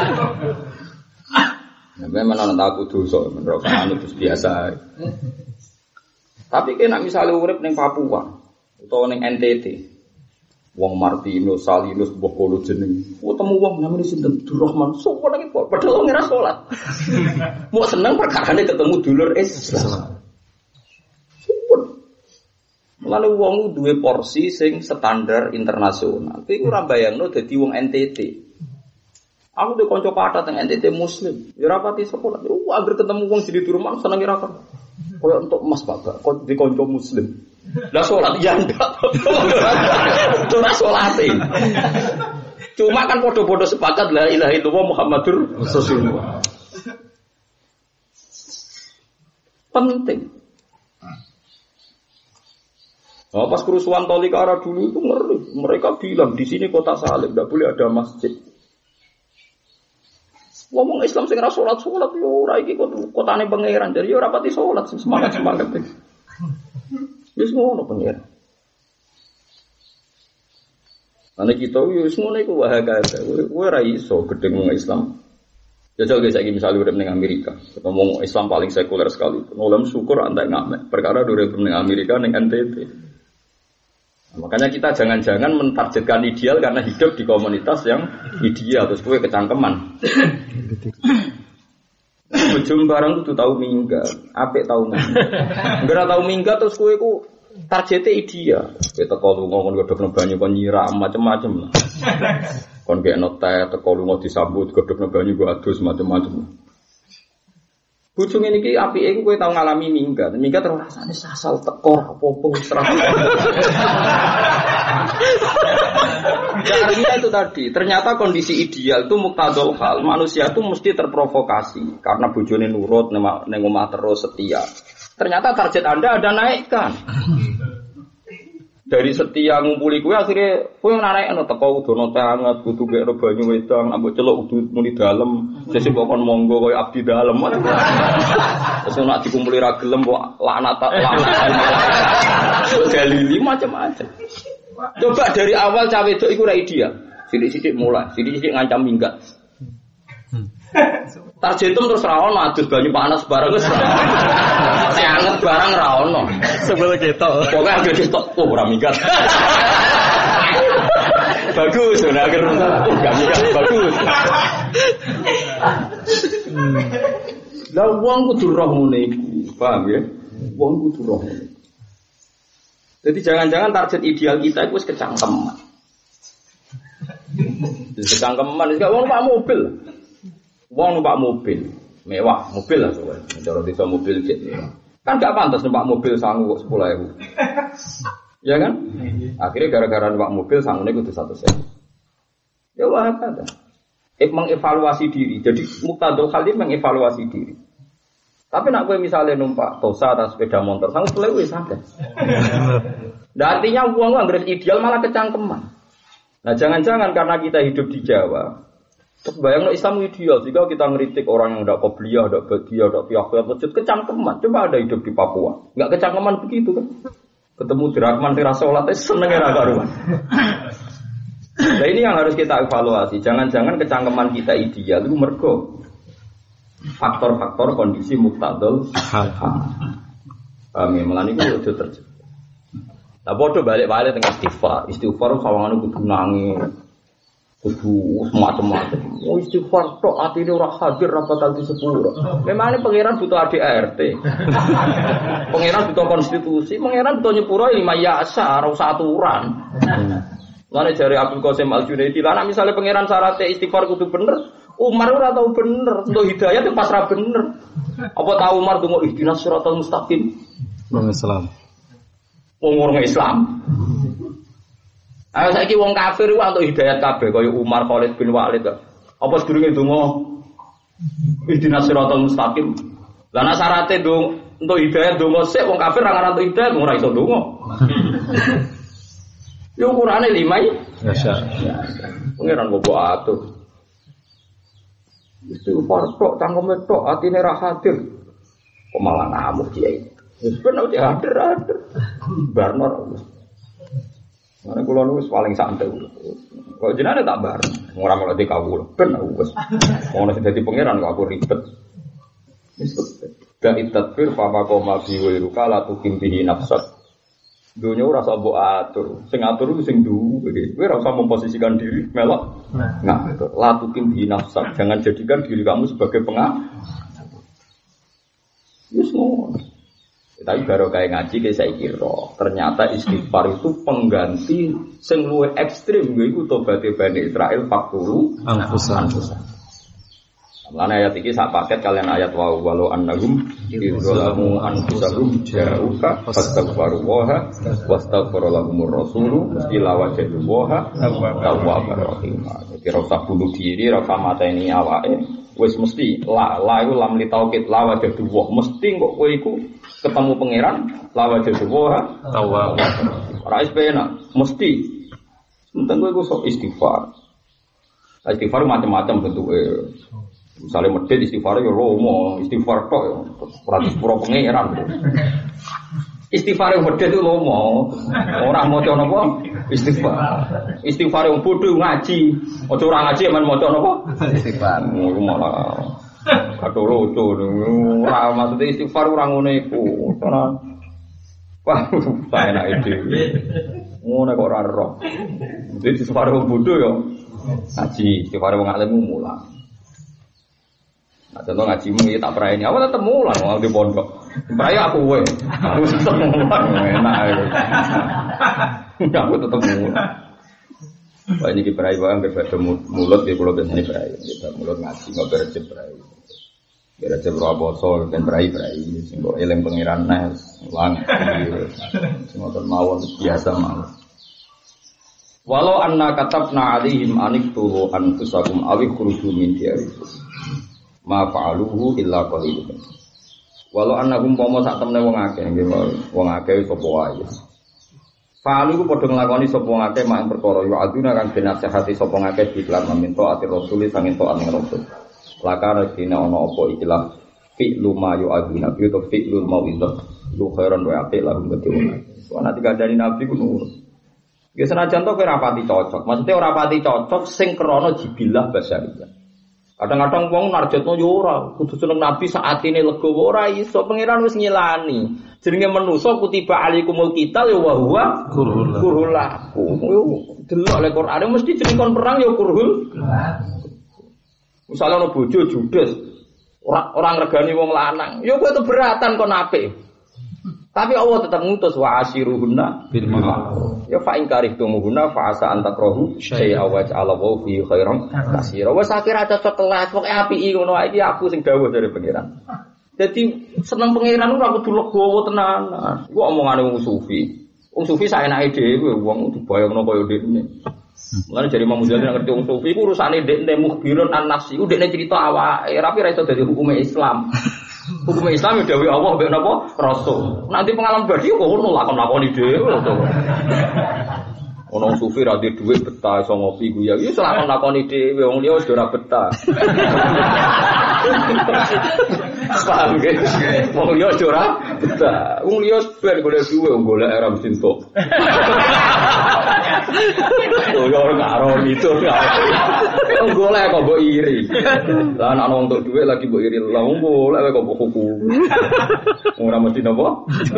Nah, memang ana tak dosa menurut anu terus biasa. Tapi kena misalnya urip ning Papua utawa ning NTT. Wong Martino, Salinus, mbah kono jeneng. Temu wong namane sinten Durrahman. Sopo lagi padahal wong ora salat. Mau seneng perkarane ketemu dulur Islam. Mulane wong duwe porsi sing standar internasional. Kuwi ora bayangno dadi wong NTT. Aku tuh konco patah teng NTT Muslim. Ya rapati sekolah. Agar ketemu wong jadi di rumah seneng ira kan. Koyo untuk emas Bapak, kok di konco Muslim. Lah salat ya ndak. Ora salate. Cuma kan podo-podo sepakat la ilaha illallah Muhammadur Rasulullah. Penting. Nah, pas kerusuhan Tolikara dulu itu ngeri. Mereka bilang di sini kota salib, tidak boleh ada masjid. Ngomong Islam sing ra salat yo ora iki kotane pangeran. Jadi yo ora pati salat semangat iki. Wis ngono pangeran. Ana kita wis ngono iku wae kae. Kowe ora iso gedeng wong Islam. Jajal guys saiki misale urip ning Amerika, ngomong Islam paling sekuler sekali. Ngono syukur antek ngamek. Perkara urip ning Amerika ning NTT. Makanya kita jangan-jangan mentargetkan ideal karena hidup di komunitas yang ideal terus kowe kecangkeman. Ujung barang kudu tau minggat, apik tau minggat. Enggak tau minggat terus kowe ku targete ideal. Kowe teko lunga kon godhogno banyu kon nyiram macam-macam. Kon gekno teh teko lunga disambut godhogno banyu go adus macam-macam. Bujung ini ki apike kowe tau ngalami minggat. Minggat terus rasane sasal teko apa-apa serah. Artinya itu tadi, ternyata kondisi ideal itu muktadul hal. Manusia itu mesti terprovokasi karena bojone nurut ning omah terus setia. Ternyata target Anda ada naikkan. Dari setia ngumpuli kowe akhirnya kowe narekno teko udono teh anget kudu gek banyu wedang ambek celuk kudu muni dalem sesuk kon monggo koyo abdi dalem. Terus nek dikumpuli ra gelem kok laknat. Dalili macam-macam. Coba dari awal cawe wedok iku ora ideal. Sithik-sithik mulai, sithik-sithik ngancam minggat. Targetum terus ra ono adus banyu panas bareng wis. Nek anget barang ra ono. Sebelum ketok. Pokoke anggere ketok ora minggat. Bagus, ora akhir enggak minggat bagus. Lah wong kudu roh ngene iku, paham ya? Wong kudu roh ngene. Jadi jangan-jangan target ideal kita itu kecangkeman. Kecangkeman, itu wong numpak mobil. Wong numpak mobil, mewah, mobil lah soalnya. Cara desa mobil jet. Kan gak pantas numpak mobil sangu kok 10.000. Ya kan? Akhirnya gara-gara numpak mobil sangune kudu 100.000. Ya wah apa? Mengevaluasi diri. Jadi muktadul khalif mengevaluasi diri. Tapi nak gue misalnya numpak Tosa atau sepeda motor, sangat boleh wes ada. Nah, artinya uang anggere ideal malah kecangkeman. Nah jangan-jangan karena kita hidup di Jawa, terus bayangno Islam ideal. Jika kita ngeritik orang yang tidak qobliyah, tidak badiah, tidak tiyaqiyah, masjid kecangkeman. Coba ada hidup di Papua, nggak kecangkeman begitu kan? Ketemu dirahman tira salat seneng ra karuan. Nah ini yang harus kita evaluasi. Jangan-jangan kecangkeman kita ideal itu mergo faktor-faktor kondisi muktadul hal. Kami melani ku udah terjadi. Nah bodoh balik-balik tengah istighfar sawangan kudu nangis, kudu macam-macam. Oh istighfar tok atine ora hadir ra bakal disepuro. Memang ini pangeran butuh ADRT. Pangeran butuh konstitusi, pangeran butuh nyepuro 5 yasa, ora usah aturan. Lane jare Abdul Qasim Al-Junaidi, lah misalnya pangeran syaratnya istighfar kudu bener, Umar ora tau bener, untuk hidayah itu pas ra bener. Apa tahu Umar tunggu ihdinas siratal mustaqim? Wong Islam. Wong Islam. Ayo saiki wong kafir ku untuk hidayat kabeh kaya Umar, Khalid bin Walid. Apa sedurunge donga ihdinas siratal mustaqim? Lah nek syaraté untuk hidayat donga sik wong kafir ra ngarep hidayat ora iso donga. Yo ukurane 5 ya. Pengiran bobo atur. Istighfar tok cangkeme tok atine ra hadir. Kok malah ngamuk kiai. Wis ben udah hadir. Barno. Mana kula wis paling santai. Kok jenenge tak bar. Ora malah dikawul. Ben wis. Ono sing dadi pangeran kok aku ribet. Wis gak itadfir fa koma bi wa rukala tukim bihi nafsat. Dunia ora usah mbok atur, sing atur ku sing duwe. Kowe ora usah memposisikan diri melok. Nah, la tukim bi nafsak, jangan jadikan diri kamu sebagai pengatur. Wis ngono. Tapi baru kayak ngaji kayak saya kira ternyata istighfar itu pengganti sing luwih ekstrim yaiku tobaté Bani Israil 40 anfusan. Lan ayat iki sak paket kalian ayat wa walau annahum idzalamu anfusahum ja'uka fastaghfiru wa wastaghfara lahumur rasulu ila wajhallaha tawwabur rahim. Jadi ora usah bunuh diri, ora usah mateni awake. Wis mesti la iku lam li tauhid la wajhallaha. Mesti kok kowe iku ketemu pangeran la wajhallaha tawwab. Ora isbena, mesti. Enteng kowe iku sok istighfar. Istighfar macam-macam bentuke. Misalnya medit istighfar ya lomo, istighfar tok ya, ratus pura pengeran. Istighfar yang medit itu lomo, orang mau coba apa? Istighfar. Istighfar yang bodoh ngaji, orang ngaji emang mau coba apa? Istighfar. Malah kado lucu, orang maksudnya istighfar orang ngoneku, orang wah saya nak ide, ngonek orang roh. Jadi istighfar yang bodoh ya ngaji, istighfar yang ngalim mulang. Nah, contoh ngajimu ya tak perayaan ini, awal tetap mulang mau di pondok. Perayaan aku we, aku tetap mulang, enak. Aku tetap mulang. Wah ini di perayaan berbeda mulut di pulau biasanya perayaan. Kita mulut ngaji nggak berjep perayaan. Berjep raboso dan perayaan. Singgo eleng pengiran nes, ulang. Singgo mawon biasa mawon. Walau anna katabna alihim aniktulu anfusakum awik khuruju min diyarikum. Ma fa'aluhu illa qalilun. Walau annahum pomo sak temne wong akeh nggih wong akeh sapa wae. Fa'alu ku padha nglakoni sapa akeh mak perkara yo aduna kang dinasehati sapa akeh diklan minta ati rasul sanging taat ning rasul. Lakane dina ana apa ikilah fi'lu ma yo aduna bi to fi'lul mau'izah lu khairan wa apik lahum kedene. Soale nek dikandani nabi ku nurut. Ya senajan to ora pati cocok. Maksudnya ora pati cocok sing krana jibilah basyariyah. Kadang-kadang wong narjetno yo ora, kudu seneng nabi saat ini legowo ora iso, pangeran wis ngilani. Jenenge manusa kutiba alaikumul qital ya wa huwa kurhul lakum. Yo delok le Quran mesti jeneng kon perang ya kurhul. Misale ana bojo judes, ora ngregani wong lanang, yo kowe keberatan kon apik. Tapi Allah tetap ngutus wa asyiruhunna bil ma'ruf. Ya fa in karihtumuhunna fa asa an takrahu syai'a wa ja'alallahu fi khairan katsira. Wes akhir aja telat, pokoke apiki ngono iki aku sing dawuh dari pangeran. Dadi seneng pangeran ora kudu legowo tenanan. Iku omongane wong sufi. Wong sufi saenake dhewe wong dibayangno kaya dene. Mulane jare Imam Ghazali ngerti wong sufi iku urusane ndek mukhbirun an-nafsi, iku ndekne cerita awake, tapi ra iso dadi hukume Islam. Hukum Islam dawuh Allah mbek napa Rasul. Nanti pengalaman badi kok ngono lakon-lakoni dhewe to. Ono sufi ra duwe dhuwit betah iso ngopi guya. Ya lakon-lakoni dhewe wong liya wis ora betah. Paham ge? Wong liya ora betah. Wong liya ben golek duwe wong golek era mesin tok. Yo ora karo itu. Wong golek kok mbok iri. Lah ana wong tok dhuwit lagi mbok iri. Lah wong golek kok mbok kuku. Ora mesti napa?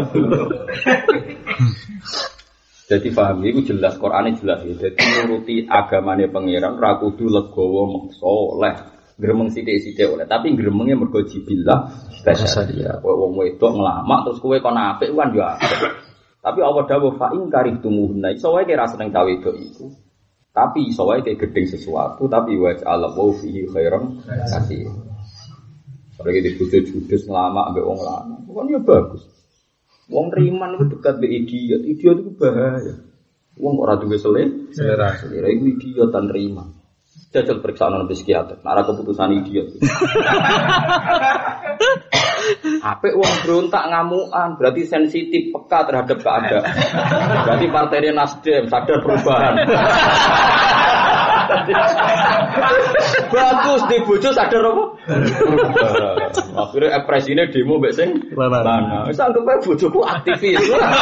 Jadi paham itu jelas Qur'ane jelas ya. Jadi nuruti agamane pangeran ra kudu legowo meksa oleh gremeng sithik-sithik oleh tapi gremenge mergo jibillah basyariyah. Wong wedok nglamak terus kowe kon apik kan yo apik. Tapi Allah dawuh fa in karihtumuhunna iso wae kira seneng cawe wedok iku. Tapi iso wae kayak gedeng sesuatu tapi wa ja'alallahu fihi khairan katsir. Ora iki dibutuh judes nglamak mbek wong lanang. Kan yo bagus. Wong riman itu dekat be idiot itu bahaya. Wong ora duwe selera iku idiot tan riman. Jajal periksa nang psikiater, nek keputusan idiot. Apik wong berontak ngamukan, berarti sensitif peka terhadap keadaan. Berarti partainya Nasdem sadar perubahan. Bagus di bojo sadar apa? Akhirnya ekspresine demo mbek sing lanang. Wis anggap ae bojoku aktivis.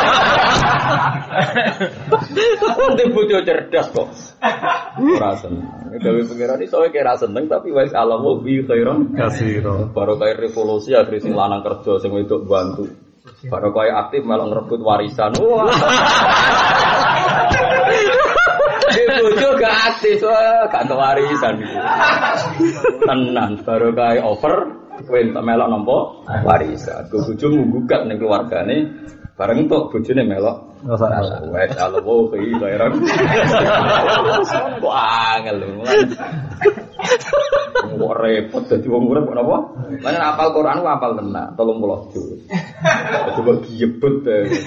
Wong di bojo cerdas kok. Ora seneng. Dewe pengiran iso kira seneng tapi wis alamu bi khairan katsira. Baru kaya revolusi akhire sing lanang kerja sing wedok bantu. Baru kaya aktif malah ngrebut warisan. Wah. Bojo gak aktif, gak entuk warisan. Tenan baru kaya over kowe entuk melok nampa warisan. Ku bojomu gugat ning keluargane bareng entuk bojone melok ora wes alwo iki kaya kok angel lho. Kok repot dadi wong urip kok napa? Lan apal Quran ku apal tenan 30 juz. Coba giyebet.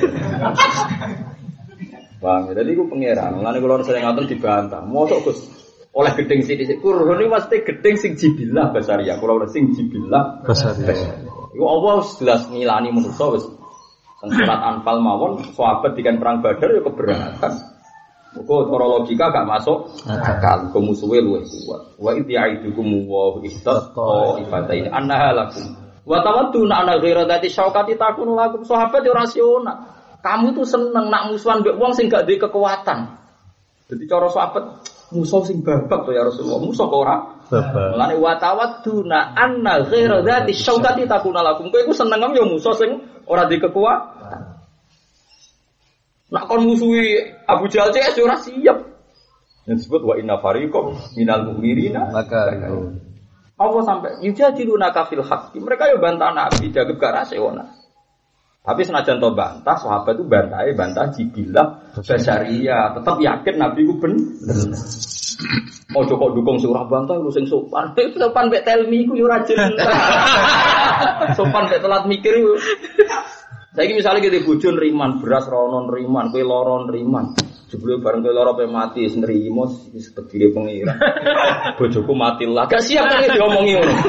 Bang, jadi aku pangeran. Mulane kula sering ngoten dibantah. Mosok Gus oleh gedeng sithik. Kurun iki mesti gedeng sing jibillah basaria. Kula sing jibillah basaria. Iku Allah jelas ngilani manusa wis. Surat Anfal mawon sahabat dikan perang Badar ya keberatan. Kok cara logika gak masuk akal. Musuhe luwih kuat. Wa idh ya'idukum wa istaqa ifatain annaha lakum. Wa tawadduna ana ghaira dzati syaukati takunu lakum. Sahabat yo rasional. Kamu tuh seneng nak musuhan mbek wong sing gak duwe kekuatan. Dadi cara sahabat musuh sing babak to ya Rasulullah. Musuh kok ora babak. Mulane wa tawadduna anna ghaira dzati syaukati takunu lakum. Kowe iku seneng yo musuh sing ora duwe kekuatan. Nak kon musuhi Abu Jahal CS ora siap. Yang disebut wa inna fariqam minal mu'minina maka Allah sampai yujadiluna kafil haqqi. Mereka yo bantah Nabi jagep gak rasional. Tapi senajan to bantah, sahabat itu bantah jibillah basaria, tetap yakin Nabi ku bener. Ojo kok dukung surah bantah lu sing sopan. Sopan mbek telmi ku yo ora jelas. Sopan mbek telat mikir yo. Saiki misale kita bojo nriman, beras rono nriman, kowe lara nriman. Jebule bareng kowe lara pe mati wis nrimo wis tegire pengira. Bojoku mati lah. Gak siap kan diomongi ngono.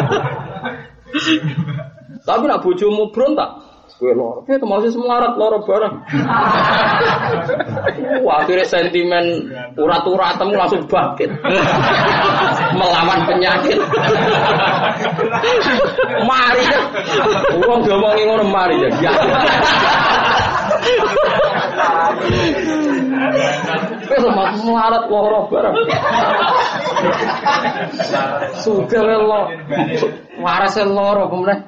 Tapi nak bojomu berontak kowe loro, kowe termasuk semelarat loro bareng. Akhirnya sentimen urat-uratem langsung bangkit. Melawan penyakit. Mari ya. Wong diomongi ngono mari ya. Kowe termasuk semelarat loro bareng. Sugih lho. Waras loro kemudian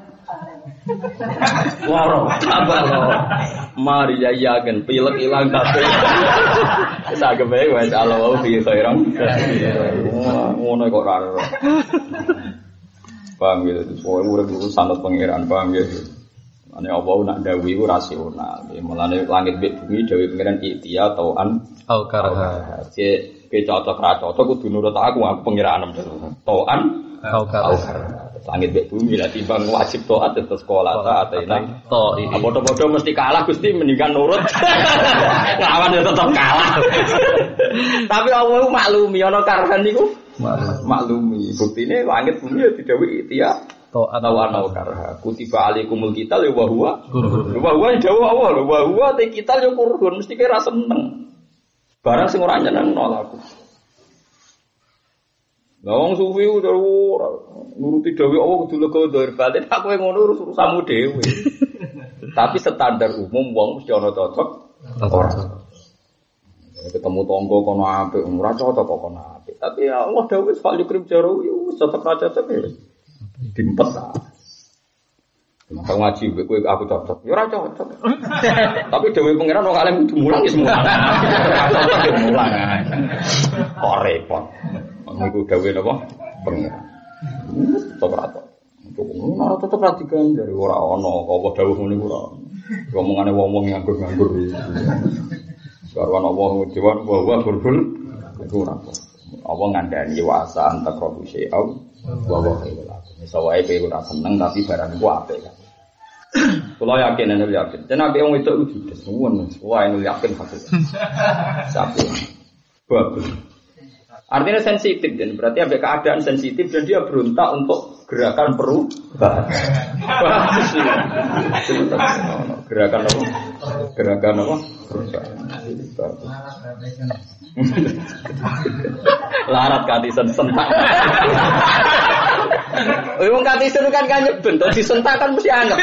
loro, tambah loro. Mari ya yakin pilek ilang kabeh. Sak kepe wis Allah fi khairan. Ngono kok ora. Paham ya, soal urip iku sanad pangeran, paham ya. Ane apa nak dawuh iku rasional. Mulane langit mbek bumi dawuh pangeran ikhtiya tauan au karha. Cek cocok ra cocok kudu nurut aku pangeran tauan au karha. Langit mbek bumi lah timbang wajib taat terus sekolah taat enak. Padha-padha mesti kalah Gusti mendingan nurut. Lawan ya tetep kalah. Tapi Allah maklumi ana karhan niku maklumi. Buktine langit bumi ya didhawuhi ikhtiya taat ana karha. Kutiba alaikumul qital wa huwa dawuh Allah lho wa huwa te qital yo kurun mesti kira seneng. Barang sing ora nyenengno aku. Wong suwi ora nuruti dawuh Allah kudu lega dhahir batin aku ngono urusanmu dhewe. Tapi standar umum wong mesti ana cocok ora. Ketemu tangga kono apik ora cocok kok kono apik. Tapi Allah dawuh fal yukrim jaru wis cocok ra cocok ya. Dimpet ta. Maka ngaji kowe aku cocok. Ya ora cocok. Tapi dawuh pangeran kok alim kudu mulang ya semua. Cocok ya mulang. Kok repot. Niku dawuh napa? Pangeran. Cocok. Ora cocok ra diganjar ora ana apa dawuh ngene ora. Omongane wong-wong nganggur-nganggur. Sarwan Allah dewan wa burbul iku ora. Apa ngandani wasa antak robu syai'au wa wa khairul. Misawae kowe ora seneng tapi barang iku apik kan. Kula yakin nek yakin. Tenabe wong itu udah semua wae yakin fakir. Sapi. Bagus. Artinya sensitif dan berarti ada keadaan sensitif dan dia berontak untuk gerakan perubahan. Gerakan apa? Gerakan apa? Perubahan. Larat katisen sentak. Wong katisen kan nyeben, to disentak kan mesti anggap.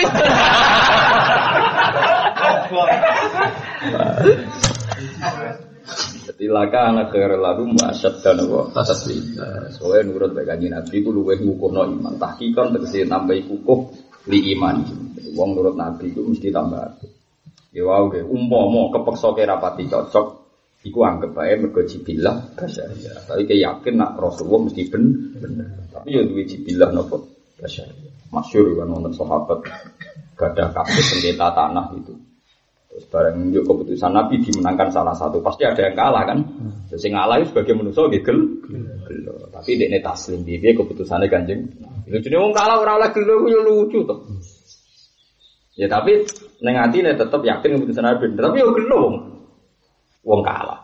Tilaka anak kerelalu masyad dan atas lita. Soalnya nurut baik kanjeng Nabi itu luweh ngukuhno iman. Tahqiqan tegese nambahi kukuh li iman. Wong nurut Nabi itu mesti tambah. Ya wae umpama kepeksa kira pati cocok iku anggap bae mergo jibillah basyariah. Tapi yakin nak Rasulullah mesti bener. Tapi ya duwe jibillah napa Masyhur kan wonten sahabat gadah kasus sengketa tanah itu. Terus bareng yuk keputusan Nabi dimenangkan salah satu, pasti ada yang kalah kan. Terus yang kalah itu sebagai manusia gel. Tapi dekne taslim piye keputusannya Kanjeng. Lucunya wong kalah ora oleh gelo yo lucu to. Ya tapi ning atine tetep yakin keputusan Nabi, tapi yo gelo wong kalah.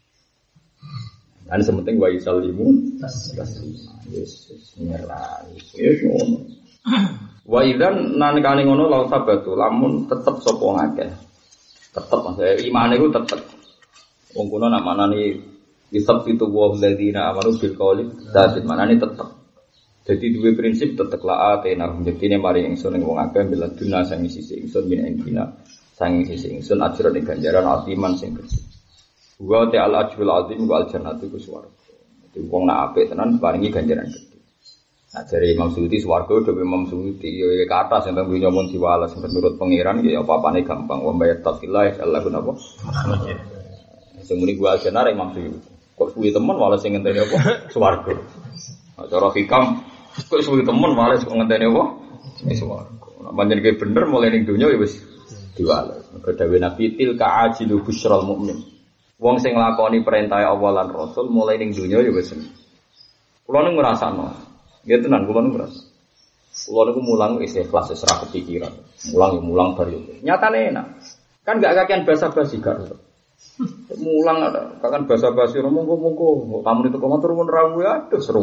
Kan sementing wa yusallimu taslima. Yesus nyerah. Yesus ngono. Wa idzan nalikane ngono la sabatu lamun tetep sapa ngakeh. Tetep maksudnya iman iku tetep. Wong kuno nak manani isab itu wa alladzina amanu bil qauli sabit manane tetep. Jadi dua prinsip tetep la atena jektine mari ingsun ning wong akeh bilang dunya sang sisi ingsun min engkina sang sisi ingsun ajrone ganjaran atiman sing gede. Wa ta'al ajrul azim wal jannatu ku swarga. Dadi wong nak apik tenan paringi ganjaran gede. Nah dari Imam Suyuti swarga dhewe Imam Suyuti ya kata sing teng dunya mun diwales menurut pangeran ya apa-apane gampang wa bayat taqillah Allah napa. Sing muni gua jenar Imam Suyuti. Kok suwi temen wales sing ngenteni apa swarga. Cara hikam kok suwi temen wales kok ngenteni apa swarga. Nek pancen ge bener mulai ning dunya ya wis diwales. Mergo dawuh Nabi tilka ajilu busyral mukmin. Wong sing nglakoni perintah Allah lan Rasul mulai ning dunya ya wis. Kulo ning ngrasakno. Nggih tenan kulo ning ngrasa. Kulo niku mulang ikhlas wis ra kepikiran. Mulang bar yo. Nyatane enak. Kan enggak kakean basa-basi gak. Mulang ada, kan basa-basi monggo-monggo. Tamu itu komatur mun rawu aduh seru.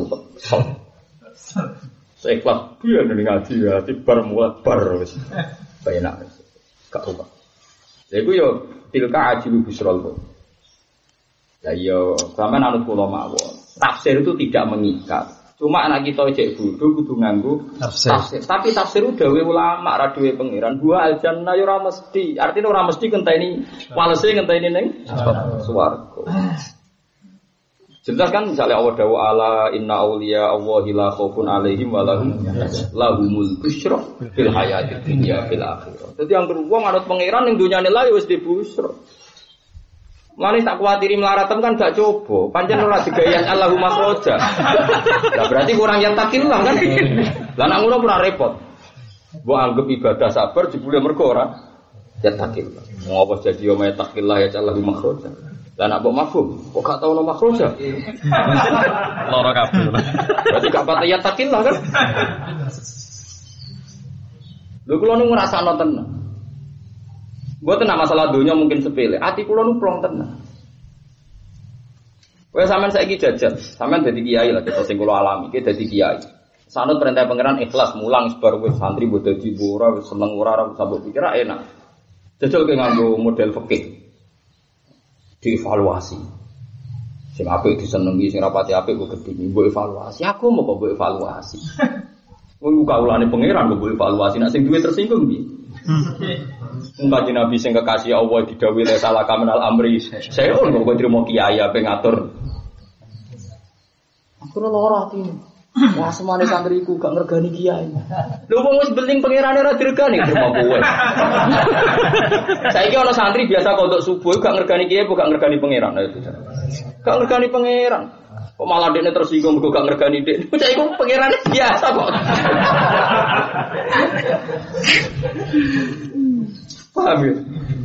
Seikhlas biyen ning ngaji ya bar mulat bar wis. Enak. Gak apa. Lha iku yo tilka ajilu busral kok. Ya yo sampean anut kula mawon. Tafsir itu tidak mengikat. Cuma anak kita cek bodoh kudu nganggo tafsir. Tapi tafsir dawuh ulama ra dawuh pangeran. Gua al-jannah yo ora mesti. Artinya ora mesti ngenteni walese ngenteni ning swarga. Jelas kan misalnya Allah dawuh ala inna auliya Allahi la khaufun alaihim wa lahumul busyra fil hayatid dunya fil akhirah. Dadi yang wong anut pangeran ning dunyane la wis dibusra. Mulane tak kuwatiri mlaratem kan gak coba. Pancen ora digayan Allahumma khoja. Lah berarti kurang yatakillah kan. Lah nek ngono ora repot. Mbok anggap ibadah sabar jebule mergo ora yatakillah. Ngopo jadi yo yatakillah ya Allahumma khoja. Lah nek mbok mafhum, kok gak tau ono khoja. Lara kabeh. Berarti gak pati yatakillah kan. Lho kula nu ngrasakno tenan. Mboten masalah dunia mungkin sepele. Ati kula nu plong tenan. Kowe sampean saiki jajal, sampean dadi kiai lah terus sing kula alami, iki dadi kiai. Sanut perintah pangeran ikhlas mulang sebar wis santri mbok dadi ora wis seneng ora sambut pikir enak. Jajal ke nganggo model fikih. Dievaluasi. Sing apik disenengi, sing rapati apik kok gedhi mbok evaluasi. Aku mau kok mbok evaluasi. Wong kaulane pangeran kok mbok evaluasi nek sing duwe tersinggung piye? Kanjeng Nabi sing kekasih Allah didhawuhi salah kaminal amri. Saya kok trimo kiai ape ngatur. Aku ora ati. Wah semane santriku gak ngergani kiai. Lho wong wis beling pangerane ora diregani trimo kowe. Saiki ana santri biasa kodok subuh gak ngergani kiai, gak ngergani pangeran. Gak ngergani pangeran. Kok malah dekne tersinggung mergo gak ngergani dekne. Saiki pangerane biasa kok. Paham ya?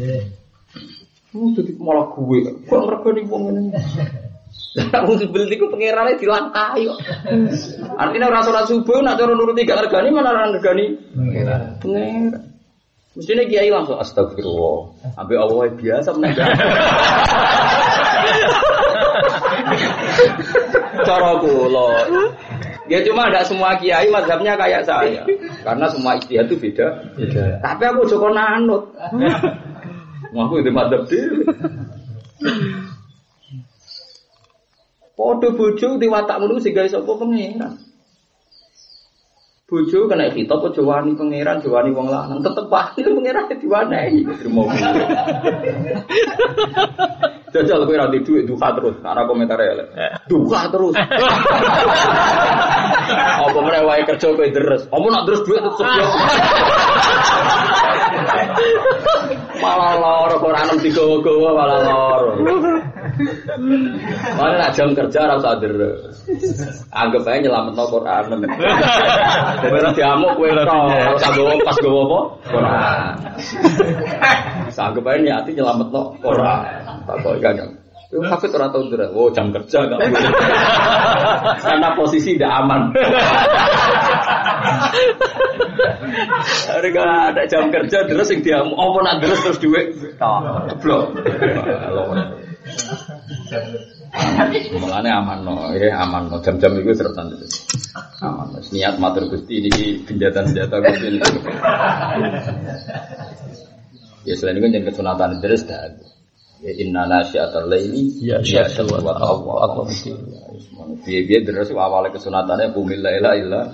Jadi malah gue, kok ngergani wong ngene. Lah wong sebel iku pangerane dilangkahi kok. Artinya ora salat subuh nak cara nuruti gak ngergani mana ora ngergani pangeran. Mestine kiai langsung astagfirullah. Ambe Allah biasa menang. Cara kula. Ya cuma tidak semua kiai mazhabnya kayak saya. Karena semua ijtihad itu beda. Tapi aku joko nanut. Aku itu mazhab dhewe. Padha bojo diwatak ngono sing gawe sapa pangeran. Bojo kena khitab aja wani pangeran, wani wong lanang, tetep wae pangeran diwanehi. Terima kasih. Jajal kowe ra duwe duha terus, ana komentar elek. Duha terus. Apa meneh wae kerja kowe deres. Apa nak terus duit tetep yo. Malah loro ora ana digowo-gowo malah loro. Mana nak jam kerja ora usah deres. Anggap ae nyelametno Quran. Ora diamuk kowe tok, ora usah gowo pas gowo apa? Quran. Anggap ae niati nyelametno Quran. Tak kok iki kan. Yo hafid ora tau deres. Oh, jam kerja enggak boleh. Karena posisi tidak aman. Harga ada jam kerja terus yang dia mau nak terus duit blok. Mulane aman no jam-jam itu seretan aman. Niat matur Gusti niki genjatan-senjata Gusti. Ya selain itu yang kesunatan terus dah. Ya inna nasyiatal laili ya sya'wa Allah. Biar terus awalnya kesunatannya bumil la ilaha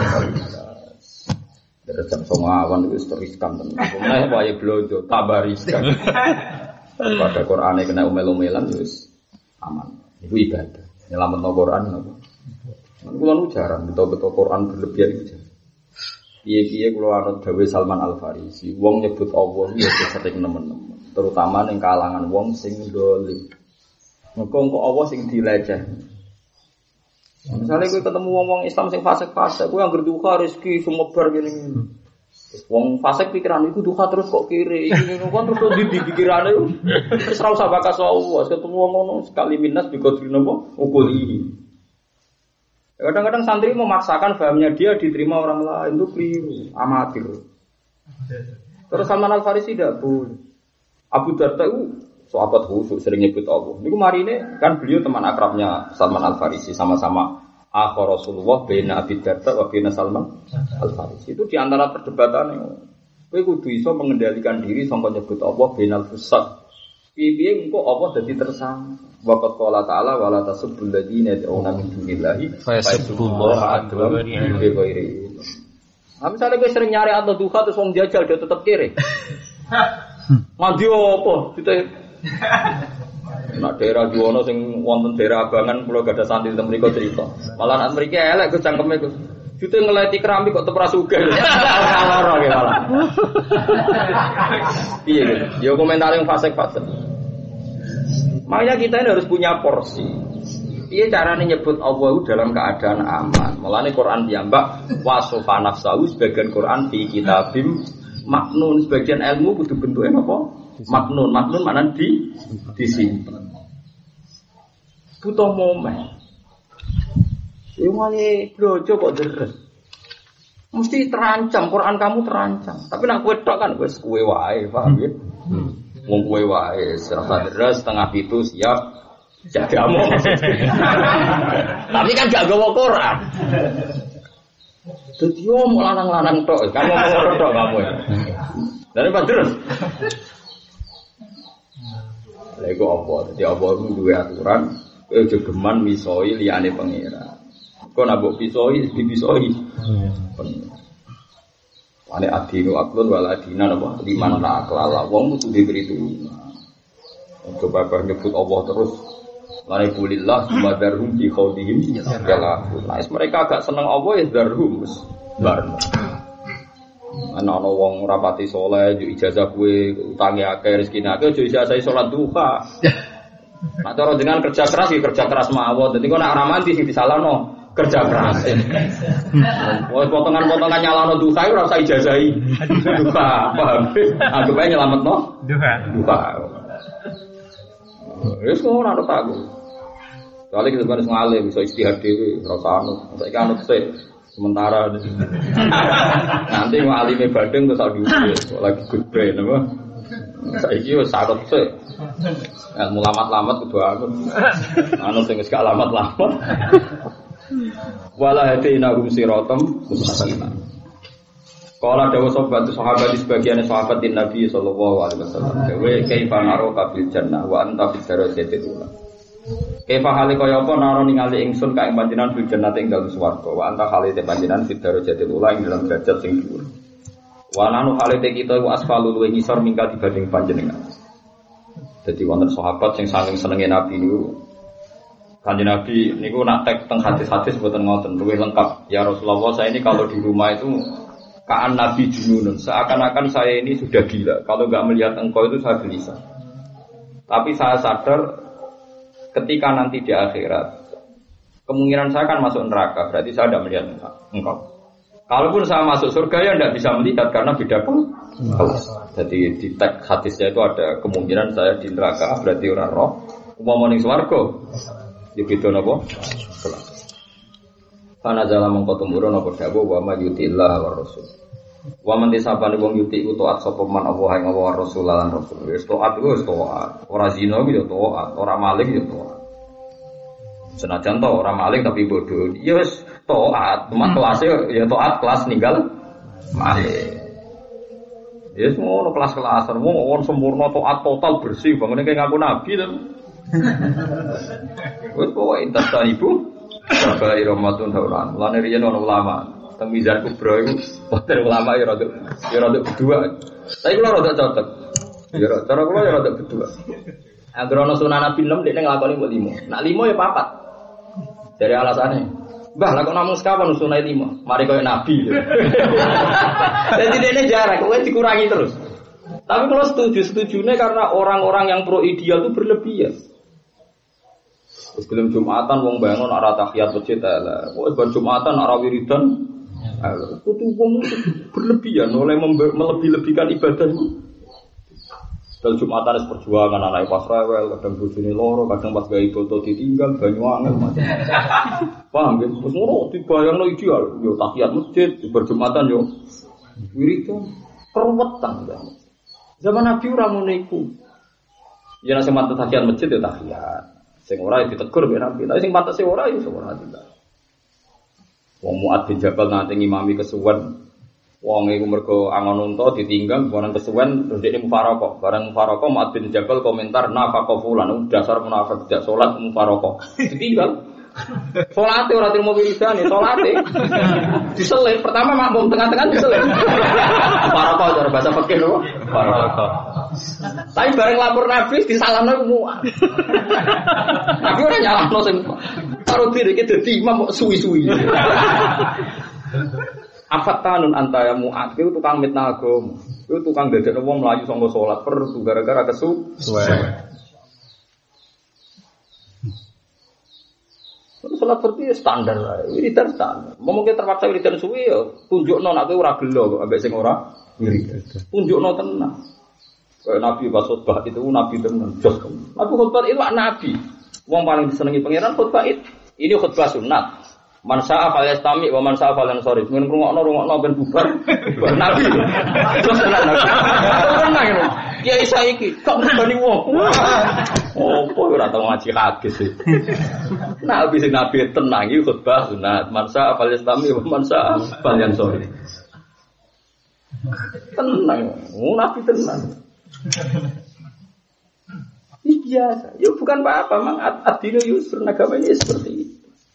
Dari jam songawan itu riskan tenan. Mulai wae blojo tabariskan. Pada Qur'ane kena umel-umelan wis aman. Iku ibadah. Nyelametno Qur'an napa. Kula nu jarang betul-betul Qur'an berlebihan itu. Piye-piye kula anut dawuh Salman Al-Farisi, wong nyebut Allah ya sering nemen-nemen. Terutama ning kalangan wong sing dolim. Engko Allah sing dileceh. Misalnya gue ketemu wong Islam sing fasik-fasik, gue yang berduka rezeki sumebar gini. Wong fasik pikiran itu duka terus kok kiri, ini kan terus di pikiran itu. Terus ora usah bakas Allah, ketemu wong ngono sekali minus bigodri nopo ukuli. Kadang-kadang santri memaksakan pahamnya dia diterima orang lain itu keliru, amatir. Terus Salman Al-Farisi tidak boleh. Abu Darda itu sahabat khusus sering nyebut Allah. Niku marine kan beliau teman akrabnya Salman Al-Farisi sama-sama akhir Rasulullah baina Abi Darda wa baina Salman Al-Farisi. Itu di antara perdebatannya. Kowe kudu iso mengendalikan diri sampai nyebut Allah bainal fusaq. Piye engko Allah dadi tersangka. Wa qad qala ta'ala wa la tasubbul ladina yad'una min dunillahi fa yasubbullaha adwan bi ghairi. Misalnya kowe sering nyari atau duha terus wong jajal dia tetep kiri. Mandi apa? Kita nak daerah Juwono sing wonten daerah Abangan kula gadah santri teng mriku cerita. Malah nak mriki elek Gus cangkeme Gus. Jute ngeleti keramik kok tepra sugih. Lara ge malah. Piye gitu. Ya komentar yang fasik-fasik. Makanya kita ini harus punya porsi. Piye carane nyebut Allah dalam keadaan aman. Mulane Quran piyambak wasofa nafsahu sebagian Quran fi kitabim maknun sebagian ilmu kudu bentuknya apa? Maknun maknanya disimpan. Butuh momen. Iwane blojo kok deres. Mesti terancam, Quran kamu terancam. Tapi nak kowe tok kan wis kowe wae, paham ya? Wong kowe wae, serasa deres setengah itu siap jadi among. Tapi kan gak gawa Quran. Dadi yo mau lanang-lanang tok, kan ngomong tok kamu. Dari terus. Lha iku apa? Dadi apa duwe aturan, kowe aja geman misoi liyane pangeran. Kok nak mbok pisoi, dipisoi. Ane adinu aklun wal adina napa? Liman la aklala wong kudu diberi turunan. Coba kok nyebut Allah terus. Lane kulillah sumadarhum fi khawdihim jala. Nah, mereka agak seneng Allah ya darhum wis bar. Ana wong rapati saleh yo ijazah kowe utange akeh rezekine akeh yo ijazah salat duha. Nek cara dengan kerja keras ya kerja keras mawon. Dadi kok nek ora mandi sing disalahno kerja keras. Wong potongan-potongan nyalano duha ora usah ijazahi. Duha, paham? Anggap ae nyelametno duha. Duha. Wis kok ora ana tak. Soale kita harus ngalih bisa istihad dhewe, ora usah anut. Saiki anut sik sementara. Nanti ngalime Bandung terus diukur lagi goodbye napa. Saiki wis sarep sik. Ilmu lamat-lamat kudu anut. Anut sing wis gak lamat-lamat. Wala hadainahum siratam mustaqim. Kala dawu sahabat di sebagian sahabat Nabi sallallahu alaihi wasallam. Dewe kaifa naro kabil jannah wa anta fid darajatil ula. Kaifa hale kaya apa naro ningali ingsun ka ing panjenengan fil jannah ing dalem swarga wa anta hale te panjenengan fid darajatil ula ing dalam derajat sing dhuwur. Wa nanu hale te kita wa asfalu luwih ngisor mingkal dibanding panjenengan. Dadi wonten sahabat sing saking senenge Nabi niku Kanjeng Nabi niku nak tek teng hadis-hadis mboten ngoten luwih lengkap. Ya Rasulullah, saya ini kalau di rumah itu kaan Nabi jununun, seakan-akan saya ini sudah gila. Kalau enggak melihat engkau itu saya gelisah. Tapi saya sadar ketika nanti di akhirat, kemungkinan saya akan masuk neraka, berarti saya tidak melihat engkau. Kalaupun saya masuk surga ya tidak bisa melihat karena beda kelas. Jadi di teks hadisnya itu ada kemungkinan saya di neraka, berarti orang roh. Umpama ning swarga, ya beda napa? Kelas. Kana jala mongko tumurun apa dawuh wa ma yutillah wa rasul. Wa man tisabane wong yuti ku taat sapa man Allah ing Allah Rasul lan Rasul. Wis taat iku wis taat. Ora zina iku ya taat, ora maling ya taat. Senajan to ora maling tapi bodoh. Ya wis taat, cuma kelasé ya taat kelas ninggal maling. Ya semua kelas-kelasan, wong sempurna taat total bersih, bangane kayak ngaku nabi to. Wes pokoke intas ibu bapak rahmatun haulan. Lan riyen ana ulama, teng Mizan Kubra iku wonten ulama ya rada berdua. Tapi kula rada cocok. Ya cara kula ya rada berdua. Angger ana sunah Nabi 6 dekne nglakoni mbok 5. Nak 5 ya 4. Dari alasane. Mbah, lah kok namung sekawan sunah 5. Mari koyo Nabi. Jadi dekne jarak, kowe dikurangi terus. Tapi kalau setujune karena orang-orang yang pro ideal itu berlebihan. Sebelum Jumatan wong bangun arah tahiyat masjid ala. Wong bar Jumatan arah wiridan. Itu wong berlebihan oleh melebih-lebihkan ibadah. Dalam Jumatan es perjuangan anak pas rewel, kadang bojone loro, kadang pas gawe foto ditinggal banyu angel macam. Paham nggih? Wis ngono dibayangno ideal. Yo tahiyat masjid, bar Jumatan yo wiridan. Keruwetan kan. Zaman Nabi ora ngono iku. Ya nek sing pantes tahiyat masjid ya tahiyat. Sing ora ditegur mek Nabi, tapi sing pantes ora ya ora tidak. Wong Mu'ad bin Jabal nanti ngimami kesuwen. Wong iku mergo angon unta ditinggal barang kesuwen terus dhekne mufaraqah. Barang mufaraqah Mu'ad bin Jabal komentar nafaqah fulan, dasar munafik tidak salat mufaraqah. Ditinggal. Salate ora trimo wiridane, salate. Diselih pertama makmum tengah-tengah diselih. Mufaraqah cara bahasa fikih lho. Mufaraqah. Tapi bareng lapor Nabi disalamno ku Mu'ad. Nabi ora nyalahno sing karo diri iki dadi imam kok suwi-suwi. Afatanun anta ya Mu'ad, itu tukang mitnah agama. Itu tukang dadekno wong mlayu saka salat perdu gara-gara kesuwen. Salat perdu ya standar wae, wiridan standar. Mungkin terpaksa wiridan suwi ya tunjukno nek kowe ora gelo kok ambek sing ora wiridan. Tunjukno tenang. Kayak Nabi pas khutbah itu Nabi tenan jos. Nabi khutbah itu nabi. Wong paling disenengi pangeran khutbah itu. Ini khutbah sunat. Man sa'a falyastami wa man sa'a falyansarif. Mun rungokno ben bubar. Nabi. Terus tenan Nabi. Tenang ngono. Ya isa iki kok ngene wong. Opo ora tau ngaji hadis iki. Nabi sing nabi tenang iki khutbah sunat. Man sa'a falyastami wa man sa'a falyansarif. Tenang. Nabi tenang. Ini biasa. Ya bukan apa-apa, mang ad-dinu yusr, agamanya seperti itu.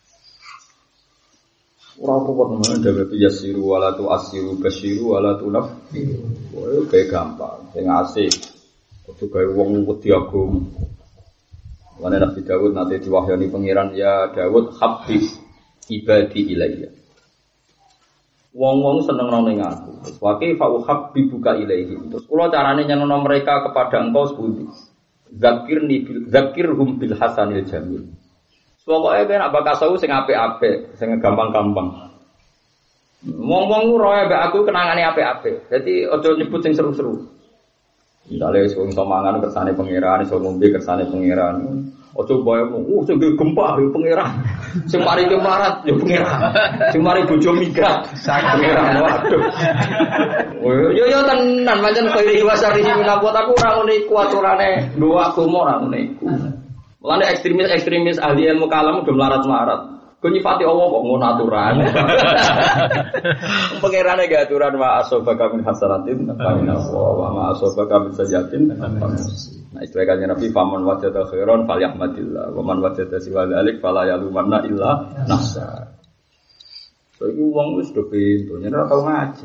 Ora apa-apa men dhewe yasiru wala tu asiru basyiru wala tu nafiru. Wah, kayak gampang, sing asik. Kudu gawe wong wedi agama. Lan Nabi Daud nate diwahyani pangeran ya Daud habib ibadi ilayya. Wong-wong seneng nang ning aku. Terus wae fa uhabbibuka ilaihi. Terus kula carane nyenengno mereka kepada engkau sepundi. Zakirhum bil hasanil jamil. Pokoke ben abak kasau sing apik-apik, sing gampang-gampang. Wong-wong roe mbek aku kenangane apik-apik. Dadi aja nyebut sing seru-seru. Misale wong iso mangan kersane pangeran, iso ngombe kersane pangeran. Aja bayangno, sing gempa ya pangeran. Sing mari kemarat ya pangeran. Sing mari bojo migrat pangeran. Waduh. Yo tenan pancen kaya wasari minapot aku ora ngene iku aturane nggo agama ora ngene iku. Mulane ekstremis ahli ilmu kalam udah melarat-melarat. Kok nyifati Allah kok ngono aturan. Pangerane gak aturan wa asobaka min hasanatin fa inna wa ma asobaka min sayyatin. Nah istilahnya Nabi faman wajada khairan falyahmadillah wa man wajada siwa dzalik fala yalumanna illa nafsa. So iku wong wis do pintu ora tau ngaji.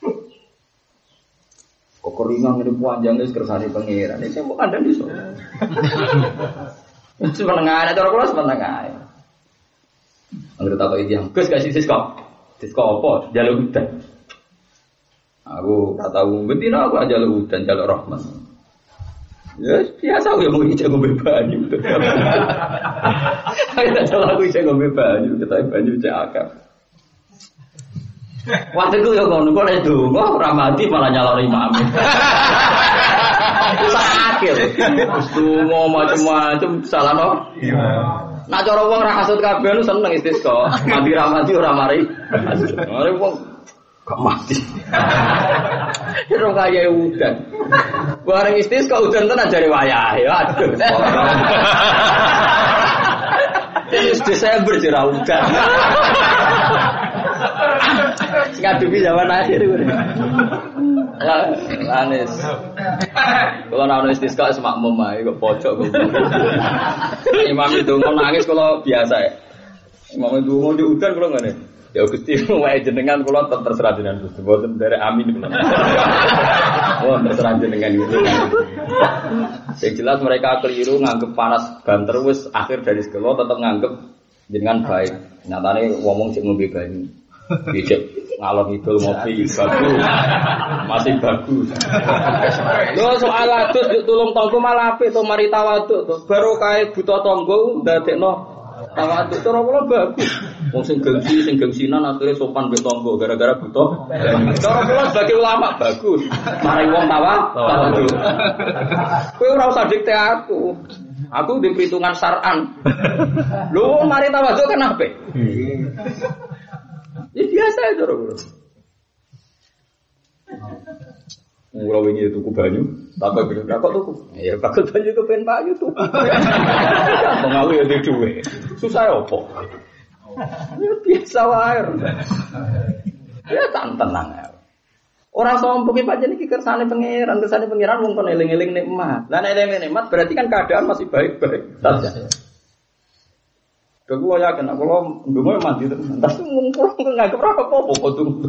Kok keringan ngene panjang wis kersane pangeran. Iki kok kandhane iso. Semenengah ada orang kelas semenengah. Anggere takok iki yang Gus gak sih kok. Disko apa? Jaluk udan. Aku tak tahu betina aku jaluk udan, jaluk rahmat. Ya biasa ya mau ijek ngombe banyu. Ayo tak salah aku ijek ngombe banyu, kita banyu cek akar. Waktu itu ya ngono kok nek donga ora mati malah nyalon imam. Sakit. Terus donga macam-macam salah no. Nak cara wong ra hasud kabeh lu seneng istisqa. Mati ra mati ora mari. Mari wong gak mati. Kira kaya udan. Bareng istisqa udan tenan jare wayahe. Aduh. Terus Desember jera udan. Ngadepi zaman akhir kuwi. Lanes. Kalau ana istisqa semak memae kok pojok kok. Imam itu nangis kalau biasa ya. Imam itu mau di udan kalau ngene. Ya Gusti wae jenengan kula terserah jenengan Gusti. Mboten derek amin kula. Oh, terserah jenengan itu. Yang jelas mereka keliru nganggep panas banter wis akhir dari sekolah tetap nganggep jenengan baik. Nyatane ngomong sik ngombe banyu. Bijak ngalor ngidul ngopi bagus. Masih bagus. Lho soal adus yuk tulung tangga malah apik to mari tawaduk to. Baru kae buta tangga ndadekno tawaduk cara kula bagus. Wong sing gengsinan akhire sopan mbek tangga gara-gara buta. Cara kula sebagai ulama bagus. Mari wong tawaduk. Kowe ora usah dikte aku. Aku di perhitungan syar'an. Lho mari tawaduk kan apik. Ya biasa itu orang. Kalau ini tuku banyu, tak begitu. Kok tuku? Ya pakai banyu ke pen banyu tuh. Pengaruh ya di duit. Susah ya apa? Ya biasa wae. Ya tenang ya. Orang sombong iki pancen iki kersane pangeran wong kon eling-eling nikmat. Lah nek eling nikmat berarti kan keadaan masih baik-baik saja. Aku yakin, kalau ndonga mandi terus, tas mungkur nggak keberapa apa kodung.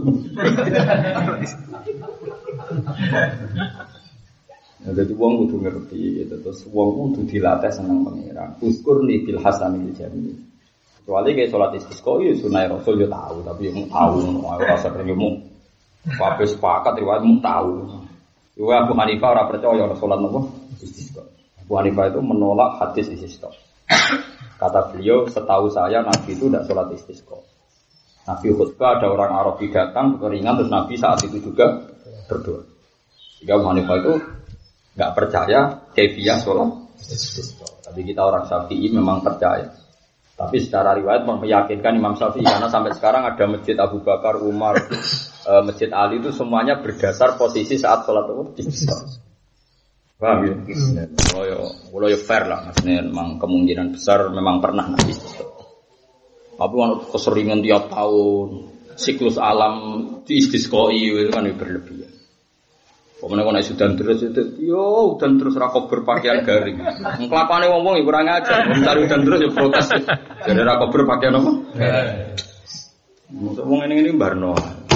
Jadi wong kudu ngerti, gitu. Terus wong kudu dilatih seneng pangeran. Uskur nih bil hasanil jami. Kecuali kayak sholat istisqa, ya sunai rasul ya tahu, tapi yang tahu, rasa terjemuk. Pakai sepakat riwayat mau tahu. Juga Abu Hanifah orang percaya sholat nopo istisqa. Abu Hanifah itu menolak hadis istisqa. Kata beliau, setahu saya Nabi itu tidak sholat istisqa. Nabi khutbah ada orang Arabi datang kekeringan terus Nabi saat itu juga berdoa. Jika Abu Hanifah itu nggak percaya kaifiyah sholat istisqa. Tapi kita orang Syafi'i memang percaya. Tapi secara riwayat meyakinkan Imam Syafi'i karena sampai sekarang ada masjid Abu Bakar, Umar, masjid Ali itu semuanya berdasar posisi saat sholat istisqa. Paham ya? Kalau ya fair lah, maksudnya memang kemungkinan besar memang pernah Nabi istisqa. Tapi kalau keseringan tiap tahun, siklus alam di istisqai itu kan berlebihan. Pokoknya kalau sudah terus itu, udan terus rakop berpakaian garing. Kelakuannya ngomong ya kurang ajar, mencari udan terus ya protes. Jadi rakop berpakaian apa? Ngomong ini barno.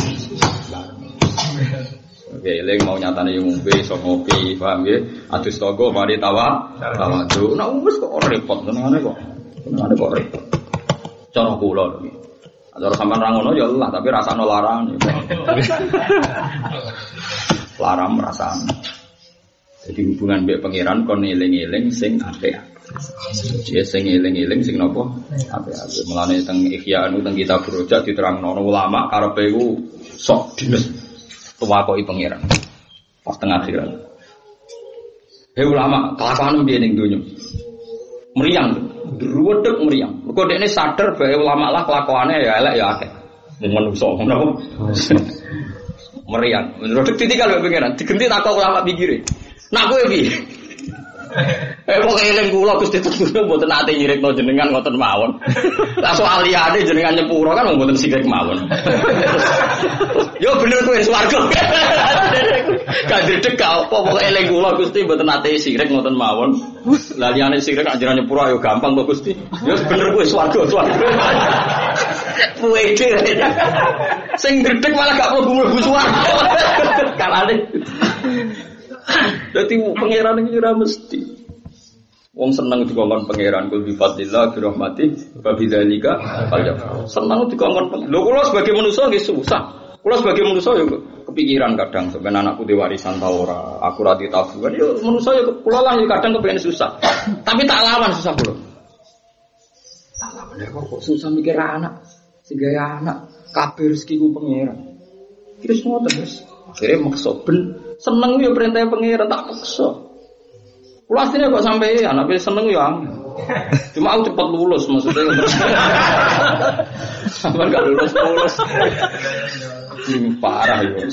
Oke, eling mau nyatane yo ngombe iso ngopi, paham ya? Adus togo mari tawaduk. Nah wis kok repot tenane kok. Tenane kok repot. Cara kula lho. Cara sampean ra ngono ya Allah, tapi rasane larang. Larang rasane. Jadi hubungan mbek pangeran kon eling-eling sing apik. Ya sing eling-eling sing napa? Apik-apik. Mulane teng Ihya anu teng kitab Rojak diterangno ulama karepe iku sok dines. Tuwakoi pangeran pas tengah akhirat. Hei ulama, kelakuan dia ning donya. Meriang, druwedeg meriang. Mergo dekne sadar bahwa ulama lah kelakuannya ya elek ya akeh. Menungso ngono. Meriang. Druwedeg ditinggal mbek pangeran, digenti takok ulama pikire. Nak kowe piye? Wong eling kula Gusti Tuhan mboten ate nyirikno jenengan ngoten mawon. Lah soal liyane jenengan nyepuro kan mboten sirik mawon. Yo bener kowe swarga. Kadredeg gak apa wong eling kula Gusti mboten ate sirik ngoten mawon. Lah liyane sirik anjene nyepuro ayo gampang kok Gusti. Yo bener kowe swarga. Puede. Sing gredeg malah gak mlebu swarga. Kalane. Dadi pangeran iki ora mesti. Wong seneng dikongkon pangeran kul bi fadlillah bi rahmati wa bidzalika falyafrah. Seneng dikongkon. Lho kula sebagai manusa nggih susah. Kula sebagai manusia yo kepikiran kadang sampeyan anakku di warisan ta ora, aku ra ditabungan yo manusia yo kula lah yo kadang kepengen susah. Tapi tak lawan susah kula. Tak lawan kok susah mikir anak, sing gawe anak kabeh rezekiku pangeran. Terus ngoten terus. Akhire maksa ben seneng yo perintah pangeran tak paksa. Kula asline kok sampai anak seneng yo cuma aku cepat lulus maksudnya. Sampai gak lulus. Ini parah ya.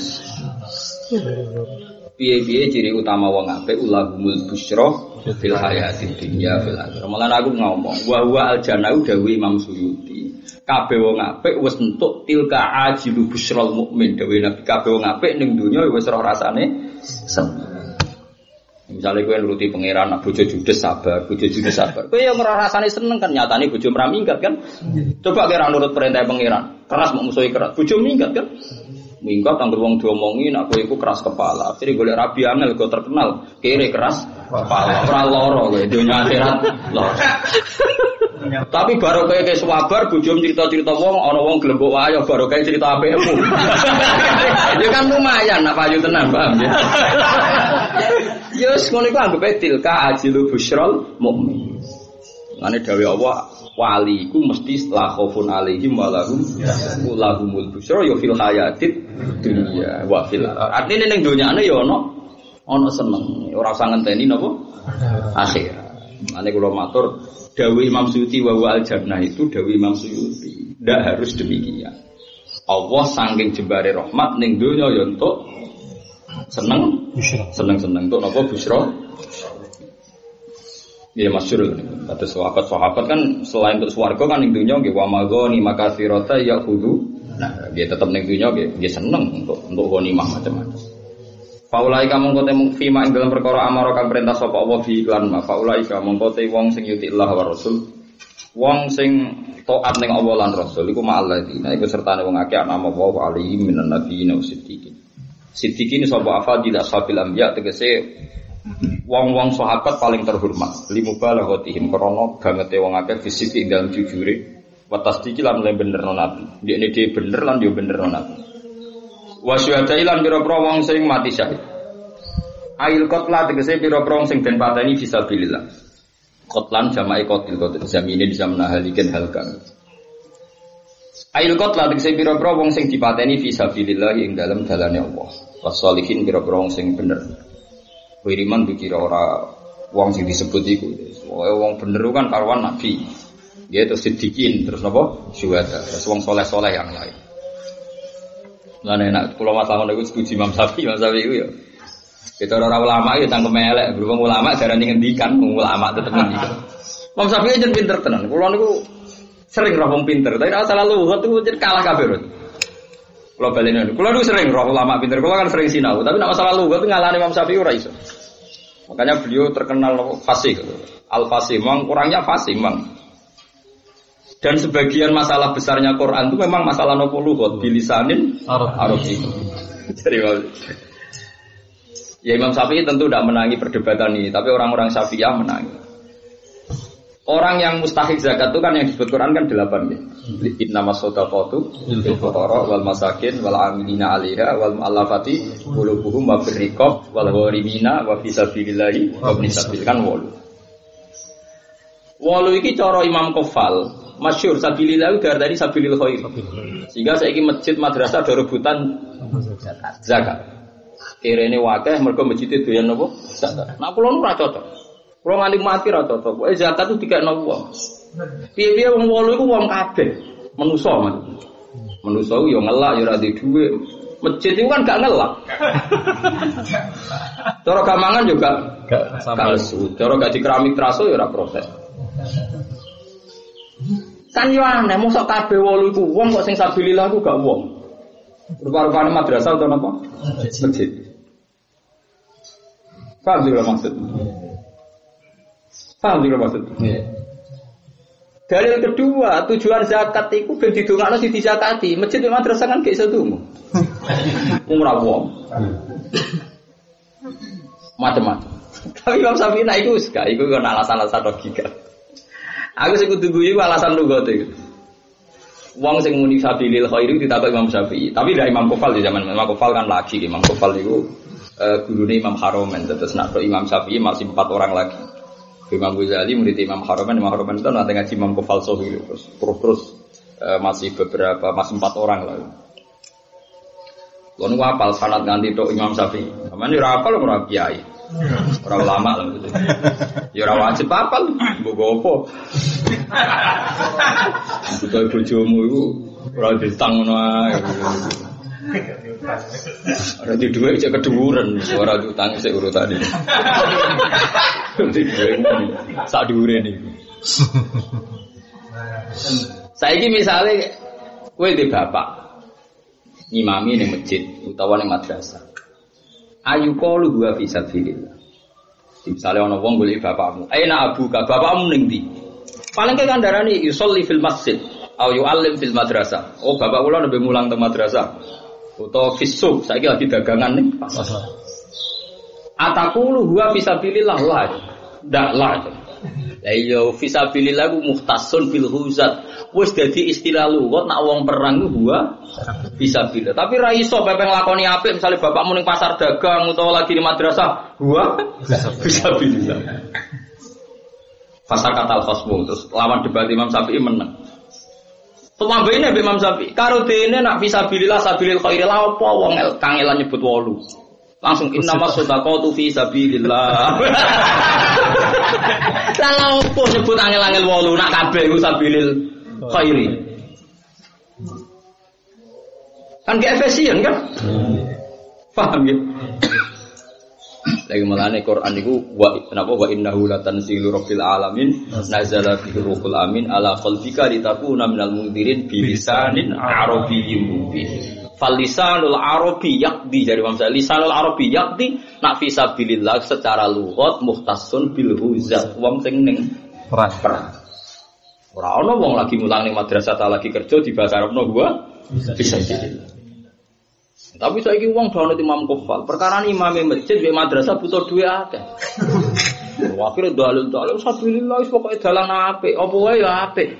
Piye-piye ciri utama wong apik ulahumul busyra fil hayatid dunya fil akhirah. Malah aku ngomong wa huwa al jannah dawuh Imam Suyuti. Kabeh wong apik wis entuk tilka ajilu busyral mukmin dawuh Nabi. Kabeh wong apik ning donya wis roh rasane seneng. Misalnya kowe nuruti pangeran, bojo judes sabar, bojo judes sabar. Kowe yang ora rasane seneng kan nyatane bojo ora minggat kan. Coba kira nurut perintah pangeran, keras mau musuhi keras, bojo minggat kan. Minggat anggur wong diomongi nek kowe iku keras kepala. Akhire golek rabi angel go terkenal, kere keras kepala. Ora lara kowe dunya akhirat lara. Tapi baru kayak sabar bojo cerita-cerita wong ana wong gelem mbok wayo baru kayak cerita apikmu. Ya kan lumayan apa ayo tenan paham ya. Yes, ngono iku anggape tilka ajilu busyral mukmin. Ngene dawuh Allah, wali iku mesti la khaufun alaihim wa lahumul busyra ya fil hayatid dunya wa fil artine ning donyane ya ana seneng. Ora usah ngenteni napa? Akhir. Ngene kula matur dawuh Imam Suyuti wa al jannah itu dawuh Imam Suyuti. Ndak harus demikian. Allah saking jembare rahmat ning donya ya entuk seneng tuh napa busra. Ya masyhur kata sahabat kan selain untuk swarga kan ning dunya nggih wa maghani makasirata yakhudhu. Nah, dia tetap ning dunya nggih seneng untuk ghanimah macam-macam. Faulai ka mongko te fima ing dalam perkara amara kang perintah sapa Allah fi iklan ma faulai ka mongko te wong sing yuti Allah wa Rasul. Wong sing taat ning Allah lan Rasul iku ma'alladina iku sertane wong akeh ana wa alaihi minan nabiyyin wa siddiqin. Siddiqin sapa afadil ashabil anbiya tegese wong-wong sahabat paling terhormat limubalaghotihim krana bangete wong akeh fisik ing dalem jujure wa tasdiqi lan benerno nabi dekne dhewe bener lan yo benerno nabi wa syuhada lan pira-pira wong sing mati syahid ail qatla tegese pira-pira wong sing den pateni fisabilillah qatlan jama'i qatil jamine bisa menahalikan hal kang ail qatla tegese pira-pira wong sing dipateni fisabilillah ing dalem dalane Allah wasolihin pira-pira wong sing bener. Wiriman dikira ora wong sing disebut iku. Wong bener kan karuan nabi. Dia itu siddiqin terus napa? Syuhada. Terus wong saleh-saleh yang lain. Lah nek kula masalah ngono iku setuju Imam Syafi'i iku ya. Kita ora ulama ya cangkem elek, berhubung ulama jarane ngendikan, ulama tetep ngendikan. Imam Syafi'i jen pinter tenan. Kula niku sering roh wong pinter, tapi ora salah luhut iku jen kalah kabeh. Kula baleni. Kula niku sering roh ulama pinter, kula kan sering sinau, tapi nek masalah lugat ngalahne Imam Syafi'i ora iso. Makanya beliau terkenal fasih. Al-fasih, memang kurangnya fasih, memang. Dan sebagian masalah besarnya Quran itu memang masalah nopo lugat bilisanin Arabi. Jadi ya Imam Syafi'i tentu tidak menangi perdebatan ini, tapi orang-orang Syafi'iyah menangi. Orang yang mustahik zakat itu kan yang disebut Quran kan 8 ya. Innamas shadaqatu lil fuqara wal masakin wal 'amilina 'alaiha wal mu'allafati qulubuhum wa fir riqab wal gharimina wa fi sabilillahi wa ibn sabil kan 8. 8 iki cara Imam Qafal masyhur sabilillah dari sabilil khair. Sehingga saiki masjid madrasah ada rebutan zakat. Kirene wakeh mergo masjid doyan napa? Zakat. Nah kula ora cocok. Kalau nganti mati ra cocok. Zakat itu dikekno wong. Piye-piye wong 8 iku wong kabeh, manusa man. Manusa yo ngelak yo ora duwe dhuwit. Masjid itu kan gak ngelak. Cara gamangan juga gak lesu. Cara gak di keramik traso yo ora protes. Kan yo aneh mosok kabeh 8 iku wong kok sing sabilillah iku gak wong. Rupa-rupane madrasah utawa napa? Masjid. Paham juga maksud? Paham juga maksud? Dalil kedua, tujuan zakat itu ben didongakno sing dizakati. Masjid madrasah kan gak iso donga. Umrah wong. Macam-macam. Tapi Imam Syafi'i nek iku gak iku kan alasan-alasan logika. Aku sing kudu guyu alasan lugat iki. Wong sing muni sabilil khairi ditakok Imam Syafi'i. Tapi dari Imam Kufal di zaman Imam Kufal kan lagi Imam Kufal itu gurune Imam Haromen terus nak Imam Syafi'i masih 4 orang lagi. Imam Ghazali murid Imam Haromen itu nanti ngaji Imam Kufal Sohi terus masih 4 orang lagi. Lalu hafal sanad nganti tok Imam Syafi'i. Sampeyan ora hafal ora kiai. Ora ulama lho. Ya ora wajib hafal, mbok opo. Butuh bojomu iku ora ditang ngono ae. Ora di dhuwit cek keduwuren, ora utang sik urutane. Sak dhuwure niku. Saiki misale kowe di bapak ngimami ning masjid utawa ning madrasah. Ayu qalu huwa fi sabilillah. Misale ana wong golek bapakmu, "Aina abuka?" Bapakmu ning ndi? Paling ke kandarani yusolli fil masjid au yu'allim fil madrasah. Oh, bapak kula nembe mulang teng madrasah. Utawa fisuk, saiki lagi dagangan ning pasar. Ataqulu huwa fi sabilillah la. Ndak la. Lah iya fi sabilillah ku mukhtasun bil huzat. Wis dadi istilah lugat nak wong perang ku huwa fisabilillah. Tapi ra iso pepe nglakoni apik misale bapakmu ning pasar dagang utawa lagi di madrasah huwa fisabilillah. Pasal kata al-khasmu terus lawan debat Imam Syafi'i menang. Tumambene mbek Imam Syafi'i, karo dene nak fisabilillah sabilil khairi la apa wong kangelan nyebut 8. Langsung innamas sadaqatu fi sabilillah. Lah opo nyebut angel-angel 8 nak kabeh iku sabilil khairi. Kan gak efisien kan? Paham ya? Lagi malane Quran niku wa innahu latanzilu rabbil alamin nazala bihi ruhul amin ala qalbika litakuna minal mundirin bilisanin arabiyyin mubin. Fal lisanul arabi yaqdi dari Imam Syafi'i lisanul arabi yaqdi nak fi sabilillah secara lughat mukhtasun bil huzat wong sing ning perang. Ora ana wong lagi mulang ning madrasah ta lagi kerja di bahasa Arabno gua bisa jadi. Tapi saiki wong dono Imam Kufal, perkara imam masjid di madrasah butuh duit akeh. Akhire dalil-dalil sabilillah wis pokoke dalan apik, apa wae ya apik.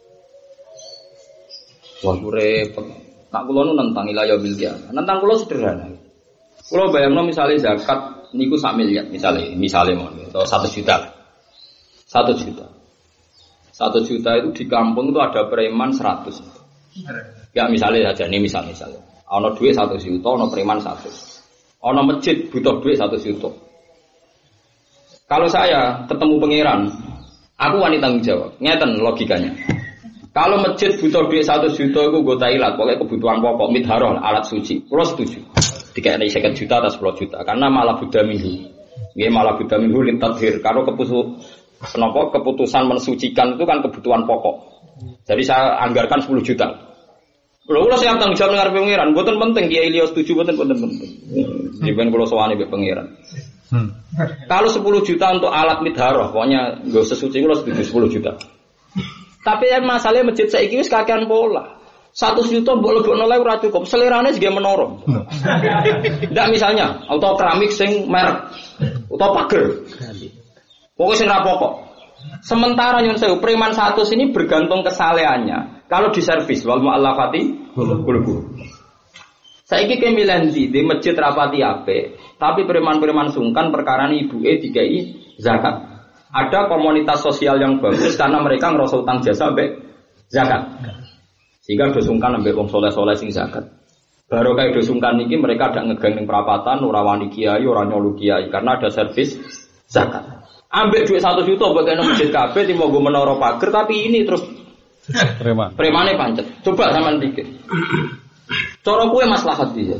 Wah repot. Nak kula nu nentang ila yaumil qiyamah. Nentang kula sederhana. Kula bayangno misale zakat niku 1 miliar misale mon atau 1 juta. 1 juta. 1 juta itu di kampung itu ada preman 100. Ya misalnya saja ini misalnya. Ana duit 1 juta, ana preman 100. Ana masjid butuh duit 1 juta. Kalau saya ketemu pangeran, aku wani tanggung jawab. Ngeten logikanya. Kalau masjid butuh duit 1 juta iku nggo tailat, pokoke kebutuhan pokok midharoh alat suci. Kulo setuju. Dikene 50 juta atau 10 juta karena malah buddha minhu. Nggih malah buddha minhu litadhir. Kalau keputusan mensucikan itu kan kebutuhan pokok. Jadi saya anggarkan 10 juta. Kalau siap tanggung jawab dengan pengiran, bukan penting Kiai Ilya setuju, bukan penting. Jadi kalau soalnya be pengiran. Kalau 10 juta untuk alat midharoh, pokoknya nggak sesuci kalau setuju 10 juta. Tapi yang masalahnya masjid saya ini kakean pola. 1 juta boleh nolai ora cukup, selerane juga menorong. Tidak misalnya, auto keramik sing merek, auto pager, pokoknya sing rapokok. Sementara yang saya preman 100 ini bergantung kesalehannya. Kalau di servis wal mu'allafati qulubuhum. Saiki kemilan di masjid rapati ape, tapi preman-preman sungkan perkara ibuke dikai zakat. Ada komunitas sosial yang bagus karena mereka ngerasa utang jasa ambek zakat. Sehingga do sungkan ambek wong saleh-saleh sing zakat. Baru kayak do sungkan niki mereka ada ngegang ning perapatan ora wani kiai, ora nyolu kiai karena ada servis zakat. Ambek duit 1 juta bagian masjid kabeh timo nggo menara pager tapi ini terus premane pancet. Coba sampean pikir. Cara kowe maslahat iki.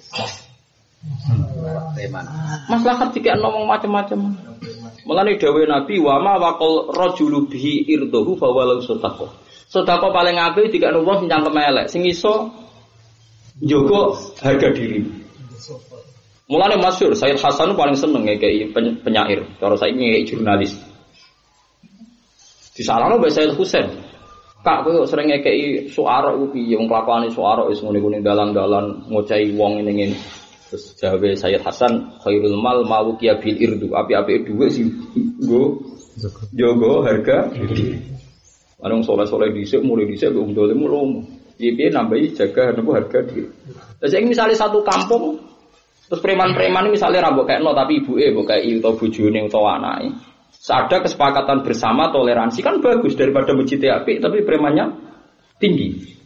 Preman. Maslahat dikek ngomong macam-macam. Mulane dawuh Nabi wa ma waqal rajulu bihi irdahu fa walau sadaqah. Sedekah paling apik dikek wong sing cangkem elek, sing iso njogo harga diri. Mulane masyhur Sayyid Hasan paling seneng ngekeki penyair, cara saiki ngekeki jurnalis. Disalahno mbek Sayyid Husain. Kak kowe sering ngekeki suara ku piye wong kelakuane suara wis ngene-ngene dalan-dalan ngocahi wong ngene-ngene. Terus jawabe Sayyid Hasan khairul mal mawqiya bil irdu, api-api dhuwit sing nggo njogo harga diri. Ana wong saleh-saleh dhisik mulai dhisik kok ndolemu lomo. Piye-piye nambahi jaga nopo harga diri. Lah saiki misale satu kampung terus preman-preman misalnya rambut kayak no tapi ibuke mbok kayak utawa bojone utawa anake. Ada kesepakatan bersama toleransi kan bagus daripada masjid apik tapi premannya tinggi.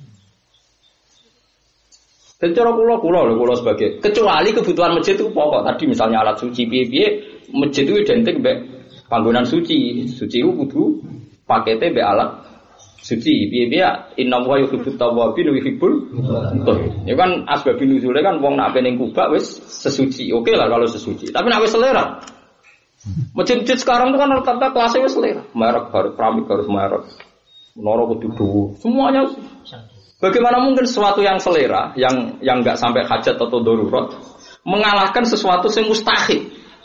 Dan cara kula sebagai kecuali kebutuhan masjid itu pokok tadi misalnya alat suci piye-piye masjid itu identik mbek panggonan suci. Suci itu kudu pakete mbek alat suci. Piye-piye inna wa yuhibbut tawwabin wa yuhibbul mutatahhirin. Ya kan asbabun nuzule kan wong nak pening kubah wis sesuci. Oke lah kalau sesuci. Tapi nek wis selera. Masjid-masjid sekarang itu kan rata-rata kelasnya wis selera. Merek harus keramik harus merek. Menara kudu dhuwur. Semuanya bagaimana mungkin sesuatu yang selera, yang enggak sampai hajat atau darurat mengalahkan sesuatu yang mustahil?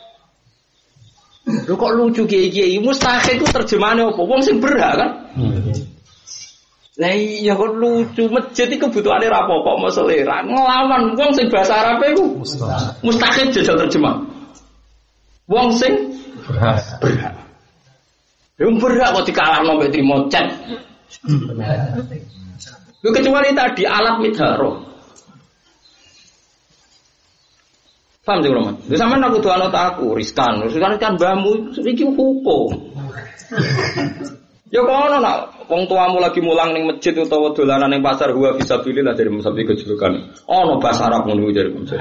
Lho kok lucu kiai-kiai mustahil itu terjemahane apa? Wong sing berhak kan? Lah iya kok lucu masjid iki kebutuhane ra apa-apa mau selera. Nglawan wong sing bahasa Arab iku mustahil jajal terjemah. Wong sing berhak. Wong berhak kok dikalahno mbek trimo cek. Lu kecuali tadi alat midharo. Paham sih Roman? Lu sampean aku kudu anut aku, riskan kan mbahmu iki hukum. Ya kono nak wong tuamu lagi mulang ning masjid utawa dolanan ning pasar huwa fisabilillah dari musabbi kejulukan. Ono bahasa Arab ngono dari musabbi.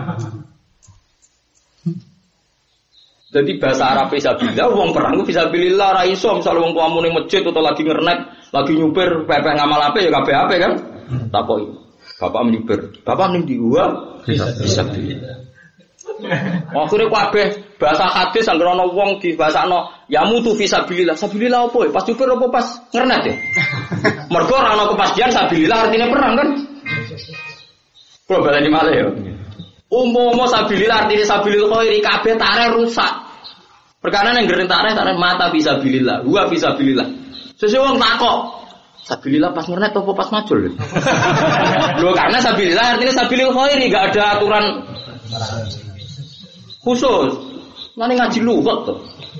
Jadi bahasa Arab fisabilillah wong perang fisabilillah ra iso misal wong tuamu ning masjid utawa lagi ngernek lagi nyupir pepeh ngamal apa ya kabeh kan takoki bapak menyupir bapak ning di gua bisa akhire kabeh bahasa hadis anggere ana wong dibasakno ya mutu fisabilillah sabilillah apa ya pas nyupir apa pas ngernet ya mergo ora ana kepastian sabilillah artine perang kan kula baleni malih ya umpama sabilillah artine sabilil khairi kabeh tareh rusak perkara nang ngeren tareh mata fisabilillah gua fisabilillah sesuai wong takok. Sabilillah pas ngernet apa pas majul? Loh karena sabilillah artinya sabilil khairi enggak ada aturan khusus. Mane ngaji lughat to.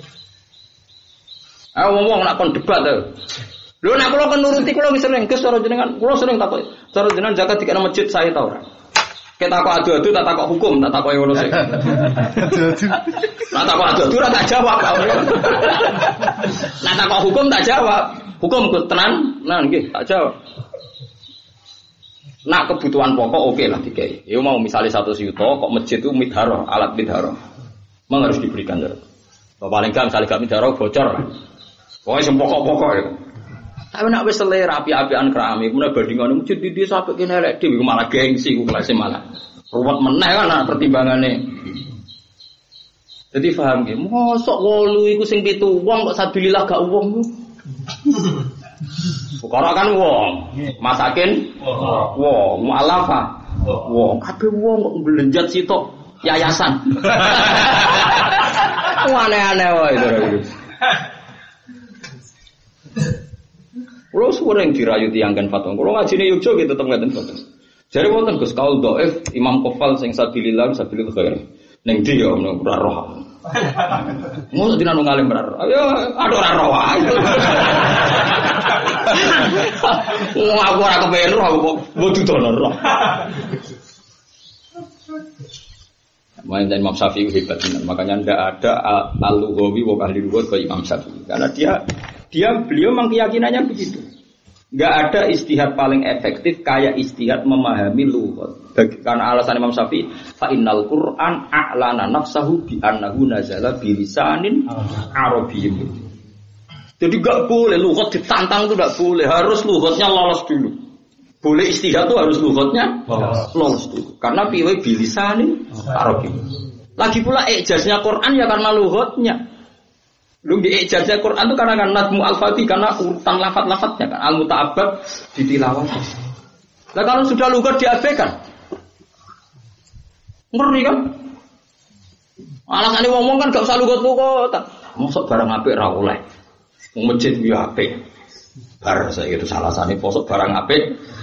Ah wong nak kon debat to. Lho nek kula kan nuruti kula wis sering Gus cara jenengan, kula sering takok. Cara jenengan zakat dikene masjid saya ta ora? Kita takok adu-adu tak takok hukum, tak takok ngono sik. Nak takok adu-adu ora tak jawab. Nak takok hukum tak jawab. Hukum ku tenan, nah nggih tak jawab. Nak kebutuhan pokok oke lah dikai. Ya mau misalnya 100 juta kok masjid itu midharo, alat midharo. Memang harus diberikan terus. Paling enggak misalnya gak midharo bocor. Pokoke sing pokok-pokok ya. Tapi nak wis selera api-apian keramik, mulai bandingan masjid di desa sampai kene elek dhewe malah gengsi ku kelas malah. Ruwet meneh kan pertimbangane. Jadi paham nggih, mosok 8 iku sing 7 wong kok sabilillah gak wong. Fukara kan wong, masakin wong, mu'alafa wong, kabeh wong kok belenjat sitok yayasan. Aneh-aneh wae itu. Kulo sering dirayu tiyangken fatwa. Kulo ngajine Yogya gitu tetep ngaten fatwa. Jare wonten Gus kaul dhaif Imam Qofal sing sabilillah sabilil khair. Ning ndi ya ora roh. Ngono dina nang ngalim ora roh. Ayo ada ora roh wae. Wong aku ora kepen roh kok dudono roh. Main dan Imam Syafi'i hebat benar. Makanya tidak ada al-lughawi wa ahli lughat ke Imam Syafi'i. Karena beliau memang keyakinannya begitu. Enggak ada istihad paling efektif kayak istihad memahami lughat. Karena alasan Imam Syafi'i, fa innal Qur'an a'lana nafsahu bi annahu nazala bi lisanin arabiyyin. Jadi enggak boleh lughat ditantang itu enggak boleh, harus lughatnya lolos dulu. Boleh istihad itu harus lughatnya lolos dulu. Karena piwe bi lisanin arabiyyin. Lagi pula ijaznya Quran ya karena lughatnya. Lu di ijazah Quran itu karena kan nazmu al-fatih karena urutan lafaz-lafaznya kan al-muta'abbad ditilawah. Nah kalau sudah lughat diabaikan, ngeri kan? Alasannya ngomong kan gak usah lughat-lughat. Mosok barang apik ra oleh. Masjid yo apik. Bar saya itu salasane posok barang apik.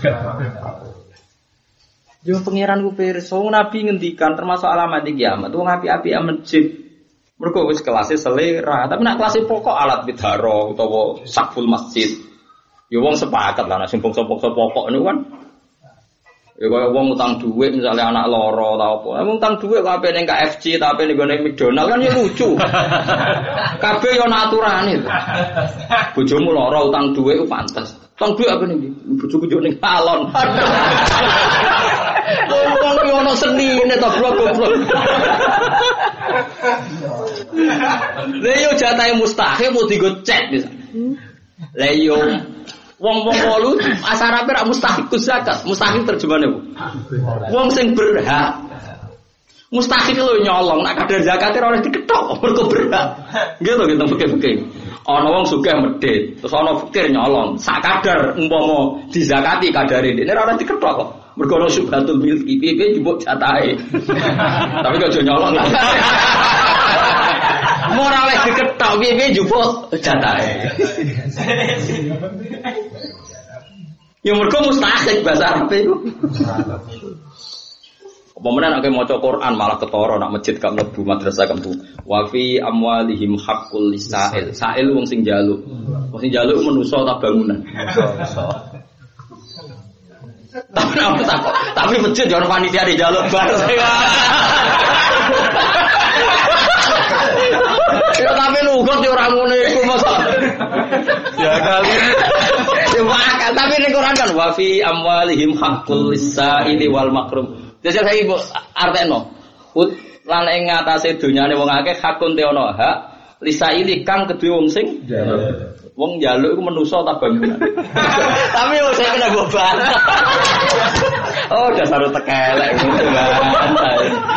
Yo pangeran ku pirsa Nabi ngendikan termasuk alamat kiamat wong apik-apik masjid. Mergo wis kelasé selera, tapi nek kelasé pokok alat bidharo utawa sakful masjid. Ya wong sepakat lah nek sumpung-sumpung pokok niku kan. Ya kaya wong utang dhuwit misalnya anak loro ta apa. Wong utang dhuwit kok ape ning KFC ta ape ning gone McDonald kan ya lucu. Kabeh yo ana aturane. Bojomu loro utang dhuwit ku pantes. Utang dhuwit apa ning bojoku yo ning salon. Wong yo ono senine to goblok. Lah yo jatahe mustahil mau digo cek bisa. Lah yo wong-wong wolu asarape ra mustahil zakat. Mustahil terjemahane Bu. Wong sing berhak. Mustahil lho nyolong nek kadar zakate ora oleh diketok mergo berhak. Nggih to gitu fikih-fikih. Ana wong sugih medhit, terus ana fakir nyolong. Sak kadar umpama dizakati kadare dene ora oleh diketok kok. Mergo ana subhatul milki piye jupuk jatahe. Tapi kok aja nyolong lah. Moral oleh diketok piye jupuk jatahe. Ya mergo mustahil bahasa Arab iku. Apa meneh nek maca Quran malah ketara nak masjid gak mlebu madrasah gak mlebu. Wa fi amwalihim haqqul lisail. Sail wong sing njaluk. Wong sing njaluk manusa ta bangunan. Tapi masjid jangan panitia di jaluk bar. Tapi nugot di orang ngono iku mosok. Ya kali. Ya makal tapi ning Quran kan wa fi amwalihim haqqul lisaili wal makrum. Jajal saiki mbok artekno. Lan ing ngatasé donyane wong akeh hakun te ana hak lisaili kang kedue wong sing wong njaluk iku manusa ta bangunan. Tapi wong saya kena beban. Oh, dasar tekelek ngono kan.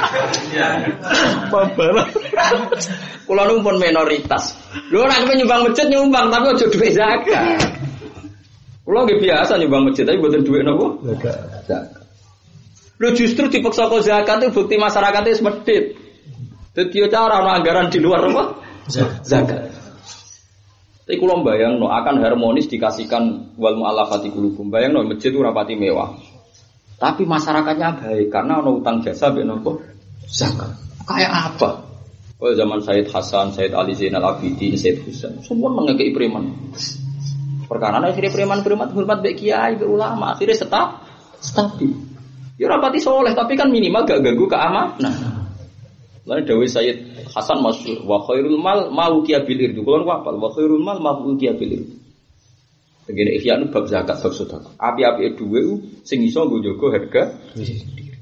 Babar. Kula nu pun minoritas. Lho nek nyumbang masjid nyumbang tapi aja dhuwit zakat. Kula nggih biasa nyumbang masjid tapi mboten dhuwit napa? Zakat. Lho justru dipaksa kok zakat itu bukti masyarakatnya wis medhit. Dadi yo cara ana anggaran di luar apa? Zakat. Tapi kalau bayang akan harmonis dikasihkan wal mu'allafati qulubum. Bayang masjid itu rapati mewah. Tapi masyarakatnya baik karena ada utang jasa ben apa? Zakat. Kayak apa? Oh zaman Said Hasan, Said Ali Zainal Abidin, Said Husain, semua mengekei preman. Perkara akhirnya preman-preman hormat baik kiai, baik ulama, akhirnya stabil. Ya rapati soleh tapi kan minimal gak ganggu keamanan. Lalu dawai Sayyid Hasan masyhur wa khairul mal ma'uqiya bil irdu. Kulo hafal wa khairul mal ma'uqiya bil irdu. Begini ikhya nu bab zakat bab sedekah. Api-api dhuwit sing iso nggo njaga harga diri.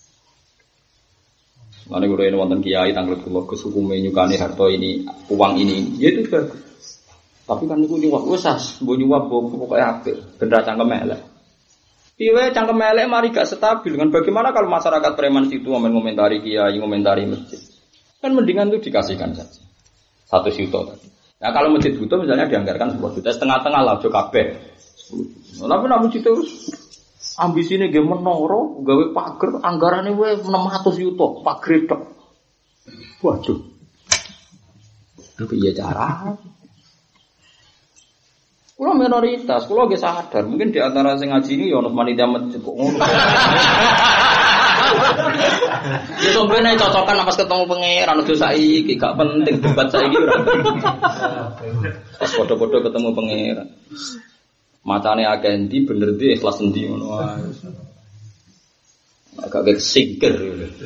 Mane kulo yen wonten kiai tanglet kula kesukume nyukani harta ini, uang ini. Ya itu bagus. Tapi kan niku nyuwak wis mbok nyuwak pokoke apik, ben ra cangkem elek. Piye cangkem elek mari gak stabil kan bagaimana kalau masyarakat preman situ ngomentari kiai, ngomentari masjid. Kan mendingan itu dikasihkan saja. 1 juta tadi. Nah kalau masjid butuh misalnya dianggarkan 10 juta, setengah-tengah lah aja kabeh. 10 juta. Tapi nek masjid terus ambisine nggih menara, gawe pager, anggarane wae 600 juta, pager tok. Waduh. Piye cara? Kulo minoritas, kulo nggih sadar, mungkin di antara sing ngaji ini ya ono panitia masjid kok ngono. Ya sombene cocokan pas ketemu pangeran udah saiki, gak penting debat saiki ora. Pas padha-padha ketemu pangeran. Macane akeh endi bener ndi ikhlas endi ngono wae. Agak kesikir.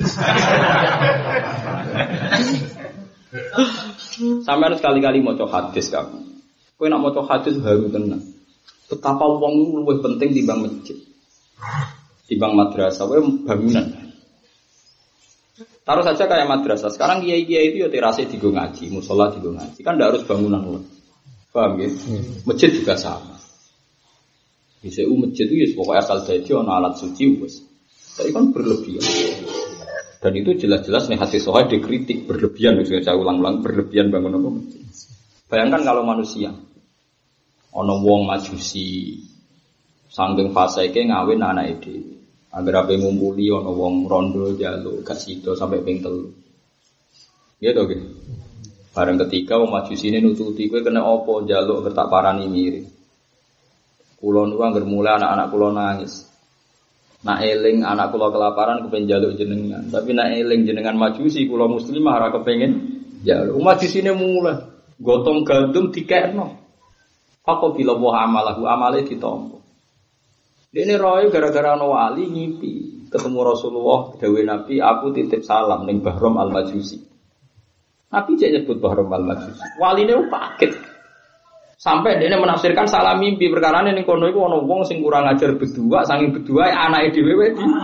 Sampeyan sekali-kali maca hadis kamu. Kowe nak maca hadis haru tenan. Betapa wong itu luwih penting timbang masjid. Timbang madrasah wae bangunan. Taruh saja kayak madrasah. Sekarang kiai-kiai itu ya terase digo ngaji, musala digo ngaji. Kan ndak harus bangunan loh. Paham ya? Masjid juga sama. Bisa masjid itu ya pokoknya asal dadi ana alat suci wis. Tapi kan berlebihan. Dan itu jelas-jelas nih hadis sahih dikritik berlebihan. Saya ulang-ulang berlebihan bangun apa masjid. Bayangkan kalau manusia ana wong majusi saking fasike ngawin anake dhewe. Agar ape ngumpuli ana wong rondo njaluk gak sida sampai ping 3. Ya to, Nggih. Bareng ketiga wong majusine nututi kowe kena apa njaluk tak parani mirip. Kula niku anggere mulai anak-anak kula nangis. Nak eling anak kula kelaparan kepen njaluk jenengan, tapi nak eling jenengan majusi kula muslimah ora kepengin njaluk. Majusine mulai gotong gandum dikekno. Faqabila wa amalahu amale ditampa. Dene roe gara-gara ana wali ngimpi ketemu Rasulullah dawuh Nabi aku titip salam ning Bahram Al-Majusi. Nabi cek nyebut Bahram Al-Majusi. Waline kaget. Sampai dene menafsirkan salam mimpi perkara ning kono iku ana wong sing kurang ajar berdua saking berdua anake dhewe di.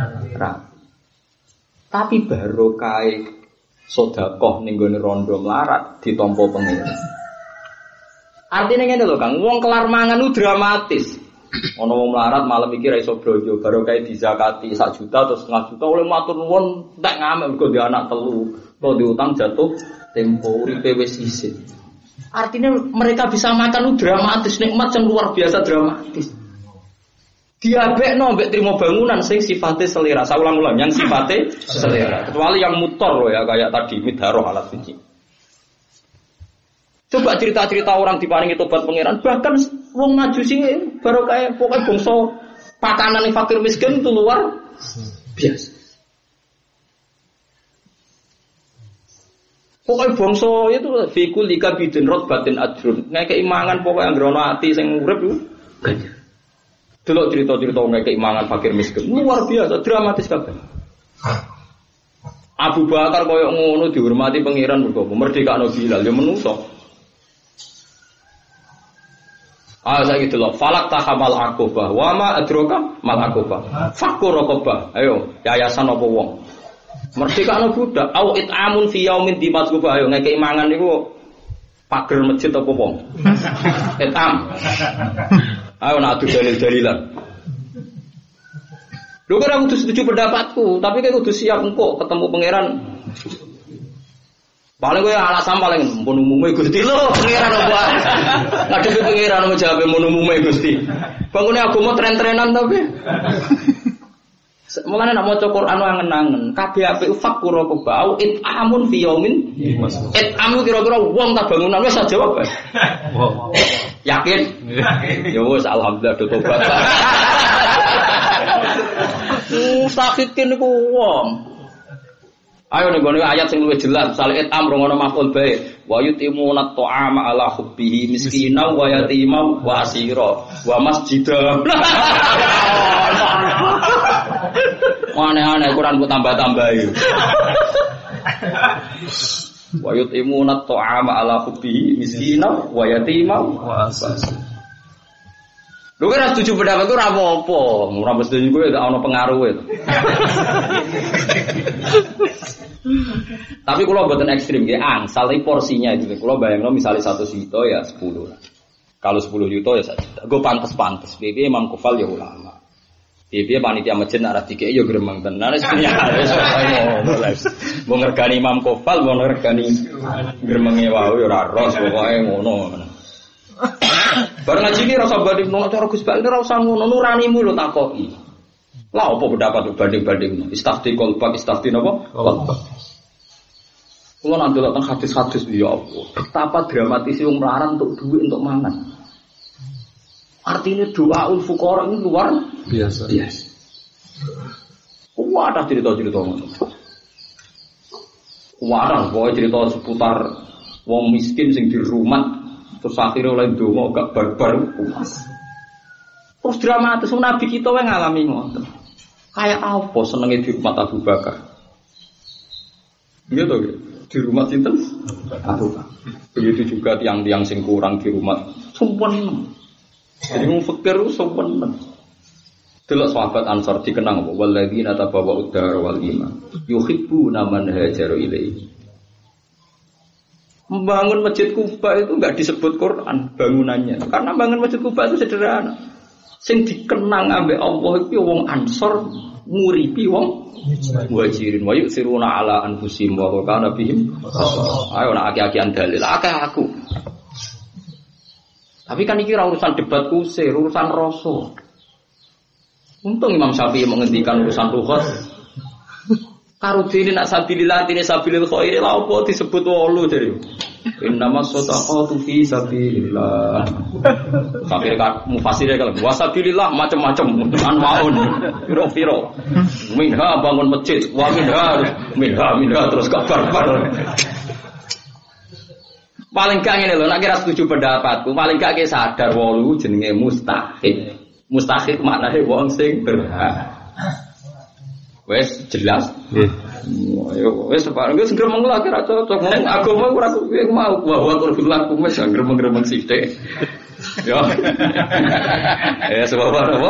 Tapi barokah sedekah ning gone rondo melarat ditampa pengiran. Artine ngene lho Kang, wong kelar mangan ku dramatis. Ana wong melarat malam iki ra iso blojo, barokah dizakati 1 juta atau 1,5 juta oleh matur nuwun tak ngamek mergo dia anak 3, kok diutang jatuh tempo uripe wis isin. Artinya mereka bisa makan dramatis, nikmat yang luar biasa dramatis. Diabekno mbek trimo bangunan sing sifatnya selera. Saya ulang-ulang yang sifatnya selera. Kecuali yang mutor loh ya kayak tadi midharoh alat suci. Coba cerita-cerita orang diparingi tobat pangeran, bahkan wong Majusi baru kayak pokoknya bangsa pakanan yang fakir miskin itu luar biasa. Pokoknya bangsa itu fikul lika bidin rot batin adrun. Nek keimangan pokoknya ngrono ati sing urip iku. Delok cerita-cerita nek keimangan fakir miskin luar biasa, dramatis kabeh. Abu Bakar koyo ngono dihormati pangeran mergo merdekakno Bilal ya menungso. Saya gitu loh. Falak tahamal akobah, wama adroka mal akobah. Fakur akobah. Ayo, yayasan apa wong. Merdeka no budak. Au it'amun fi yaumin di masgubah. Ayo ngekei mangan niku pager masjid apa wong. It'am. Ayo nak adu dalil-dalilan. Lho kira kudu setuju pendapatku, tapi kayak kudu siap engko ketemu pangeran. Paling gue alasan paling mun umume Gusti lho, pangeran apa? Ngadepi pangeran menjawab mun umume Gusti. Bangune agama tren-trenan tapi. Mulane nek maca Quran angen-angen, kabeh apik fakur apa bau it'amun fi yaumin. It'amu kira-kira wong tak bangunan wis jawab. Yakin? Ya wis alhamdulillah do tobat. Sakitin niku wong. Ayo nih gue ayat sing luwih jelas, misale it'am rongono maf'ul bae, wa yutimuna ta'ama ala hubbihi miskina wa yatima wa asira wa masjida. Aneh-aneh Quran ku tambah-tambahi. Wa yutimuna ta'ama ala hubbihi miskina wa yatima wa asira. Lho kira setuju pendapat itu ora apa-apa, ora mesti kuwi gak ono pengaruhe. Tapi kalau buatan ekstrim ya, angsal porsinya itu. Kalau bayangno misalnya 1 juta ya 10. Kalau 10 juta ya 1 juta. Gue pantes. Bibi Imam Kufal ya ulama. Bibi panitia masjid nak ratike ya gremeng tenan. Mau ngergani Imam Kufal, mau ngergani gremenge wae ya ora ros pokoke ngono. Bareng ngaji iki rasa banding nang cara Gus Bak ora usah ngono nuranimu lho takoki. Lah apa pendapat banding-banding istafti kolbak istafti napa? Kolbak. Kulo nanti lihat hadis-hadis ya Allah. Betapa dramatisnya wong melarat untuk duit untuk mangan. Artinya doaul fuqara ini luar biasa. Yes. Ada cerita-cerita ngono. Ada cerita seputar wong miskin sing di rumah terus akhirnya oleh donga gak barbar puas. Terus dramatis Nabi kita wae ngalami ngoten. Kayak apa senenge di rumah Abu Bakar? Gitu gitu. Di rumah sinten? Abu Bakar. Begitu juga tiang-tiang sing kurang di rumah sumpen. Jadi wong fakir sumpen. Delok sahabat Ansar dikenang apa? Walladzina tabawwa'ud dar wal iman yuhibbuna man hajara ilaihi. Membangun Masjid Kuba itu enggak disebut Quran bangunannya. Karena bangun Masjid Kuba itu sederhana. Sing dikenang ambek Allah iki wong Ansor nguripi wong muhajirin wa yusiruna ala anfusihim wa kana bihim. Ayo nak aki-akian dalil akeh aku. Tapi kan iki ora urusan debat kusir, urusan rasa. Untung Imam Syafi'i menghentikan urusan lughat. Karudine nak sabilillah tine sabilil khairi la opo disebut 8 dari. Innamas shadaqatu fi sabilillah. Sampai mufasire kalau wasabilillah macam-macam anwaun piro-piro. Minha bangun masjid, wa minha terus kabar. Paling gak ngene lho, nek kira setuju pendapatku, paling gak ki sadar 8 jenenge mustahil. Mustahil maknane wong sing berhak. Wes jelas. Ayo wes separang wis gremeng lah kira cocok ngomong agama ora kuwi mau bahwa kurang wis gremeng-gremeng sithik. Yo. Sebab apa?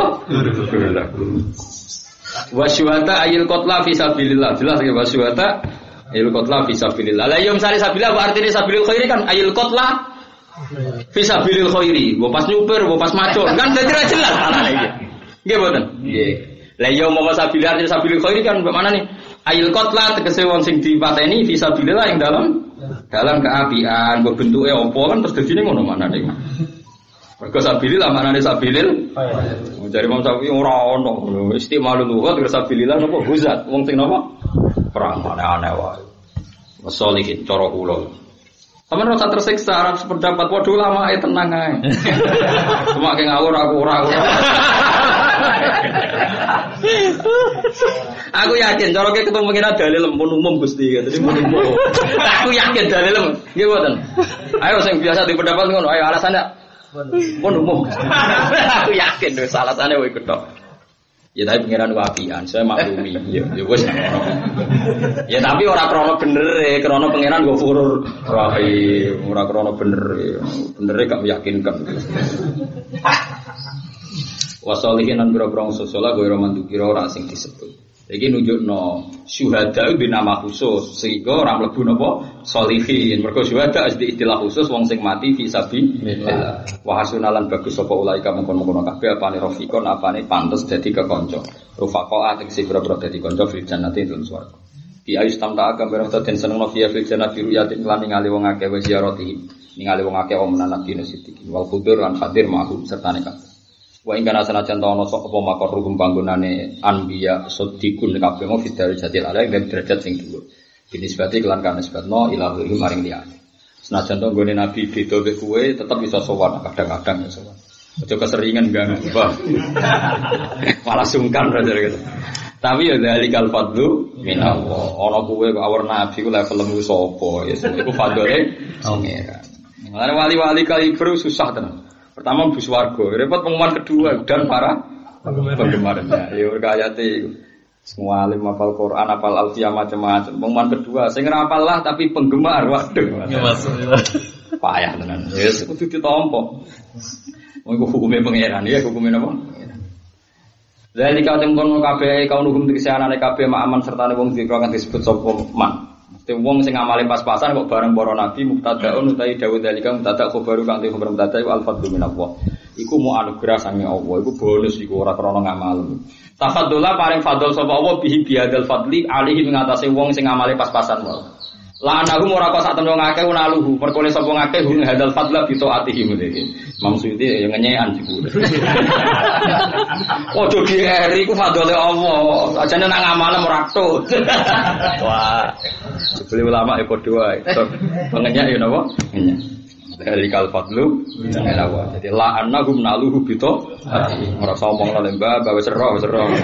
Wasyuhata ayil qatla fi sabilillah. Jelas ya wasyuhata ayil qatla fi sabilillah. La yum sari sabilillah wa artine sabilil khairi kan ayil qatla fi sabilil khairi. Mbok pas nyupir, mbok pas macul kan dadi ra jelas alane iki. Nggih mboten? Nggih. La yum ma sabilillah artine sabilil khairi kan mana nih? Ayil qatla tegese wong sing dipateni fi sabilillah yang dalam keapian, mbok bentuke apa kan terus dadine ngono maknane. Mergo sabilillah maknane sabilil. Jare Imam Syafi'i ora ono. Istimalul lughat karo sabilillah napa huzat. Wong sing napa? Perang aneh-aneh wae. Wasolihin cara kula. Sampeyan rasa tersiksa arep sependapat padha ulama tenang ae. Cuma ke ngawur aku ora. Aku yakin cara ketemu pengen dalil umum Gusti. Dadi umum. Aku yakin dalil. Nggih mboten. Ayo sing biasa di pendapat ngono, ayo alasannya pun umum. Aku yakin wis alasane kowe ketok. Ya tapi pengiran wapian, saya maklumi. Ya wis. Ya tapi ora krana bener krana pengiran go furur. Ora krana bener. Benere gak meyakinkan. Wasolihin lan boro-boro sosola gue romantu kira ora sing disebut. Iki nunjukno syuhada itu nama khusus sehingga orang mlebu napa sholihin. Mergo syuhada asli istilah khusus wong sing mati fi sabilillah. Wa hasunalan bagus sapa ulaika mengkon-mengkon kabeh apane rafiqon apane pantes dadi kekanca. Rufaqaa tegese boro-boro dadi kanca fil jannati ing swarga. Bi ayustam ta agam bero ten senengno fi fil jannati ruyatin lan ningali wong akeh wa ziyarati. Ningali wong akeh omenan nabi siddiqin wal khudur lan hadir ma'hum sertane kabeh. Wa ingkana sanajan ta ono sapa makor ruhum panggonane anbiya sedikun kabeh mau fidal jatil ala ing derajat sing dhuwur. Dinisbati kelan kan nisbatno ilahi maring liyane. Senajan to nggone nabi beda mek kowe tetep bisa sowan kadang-kadang ya sowan. Aja keseringan ganggu. Malah sungkan raja gitu. Tapi ya dalikal fadlu minallah. Ana kowe kok awur nabi ku levelmu sapa ya iku fadlane pangeran. Mulane wali-wali kaliber susah tenan. Pertama bus warga, repot pengumuman kedua dan para penggemarnya. Ya berkayati semua alim hafal Quran, hafal alfiyah macam-macam. Pengumuman kedua, saya ngerapal lah tapi penggemar, waduh. Payah tenan. Ya kudu ditampa. Wong hukume pangeran, ya hukume napa? Dari kau tempono kabeh kau hukum dikisanane kabeh ma'aman sertane wong dikira kan disebut sapa man. Wong sing amale pas-pasan kok bareng para nabi muktadaun utawi dawuh dalika muktada khabaru kang khabar muktada iku al-fadlu minallah. Iku mu anugerah sange Allah, iku bonus iku ora krana ngamal. Tafaddola paring fadl sapa Allah bihi biadal fadli alihi ngatasi wong sing amale pas-pasan wae. La anahum ora kok sak temen ngake unaluhu, perkole sapa ngake hum hadal fadla bi taatihi mriki. Maksudé ya ngenyekan jebul. Ojo dieri iku fadle Allah, ajane nang amale ora tut. Wah. Jebul ulama ya padha wae. Pengenyak ya napa? Ngenyak. Dari kal fadlu minallahi. Jadi la annahum naluhu bi taatihi. Ora sombong lho Mbak, wis ero.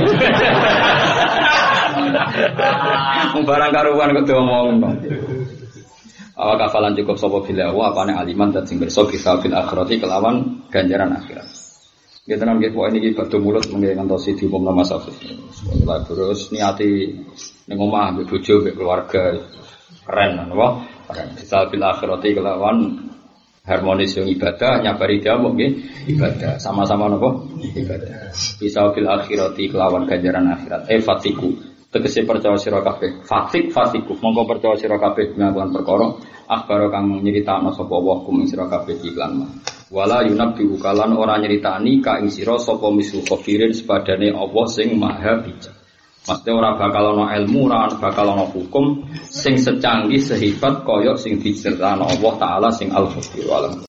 Barang karuan kok diomongno. Awak kafalan cukup sapa bila wa apane aliman dan sing berso bisa fil akhirati kelawan ganjaran akhirat. Nggih tenan nggih pokoke iki badhe mulut mengke ngantos diumumna Mas Afif. Semoga terus niati ning omah mbek bojo mbek keluarga keren napa? Keren. Bisa fil akhirati kelawan harmonis yang ibadah nyabari diamuk nggih ibadah sama-sama napa? Ibadah. Bisa fil akhirati kelawan ganjaran akhirat. Fatiku tegese percaya sira kabeh fatiku mongko percaya sira kabeh nglawan perkara akhbar kang nyritakno sapa wa kum sira kabeh iklan wala yunabbi kalan ora nyritani ka ing sira sapa misu khabirin sepadane Allah sing maha bijak. Maksudnya ora bakal ana ilmu ora bakal ana hukum sing secanggih sehebat kaya sing diceritakno Allah taala sing al-khabir.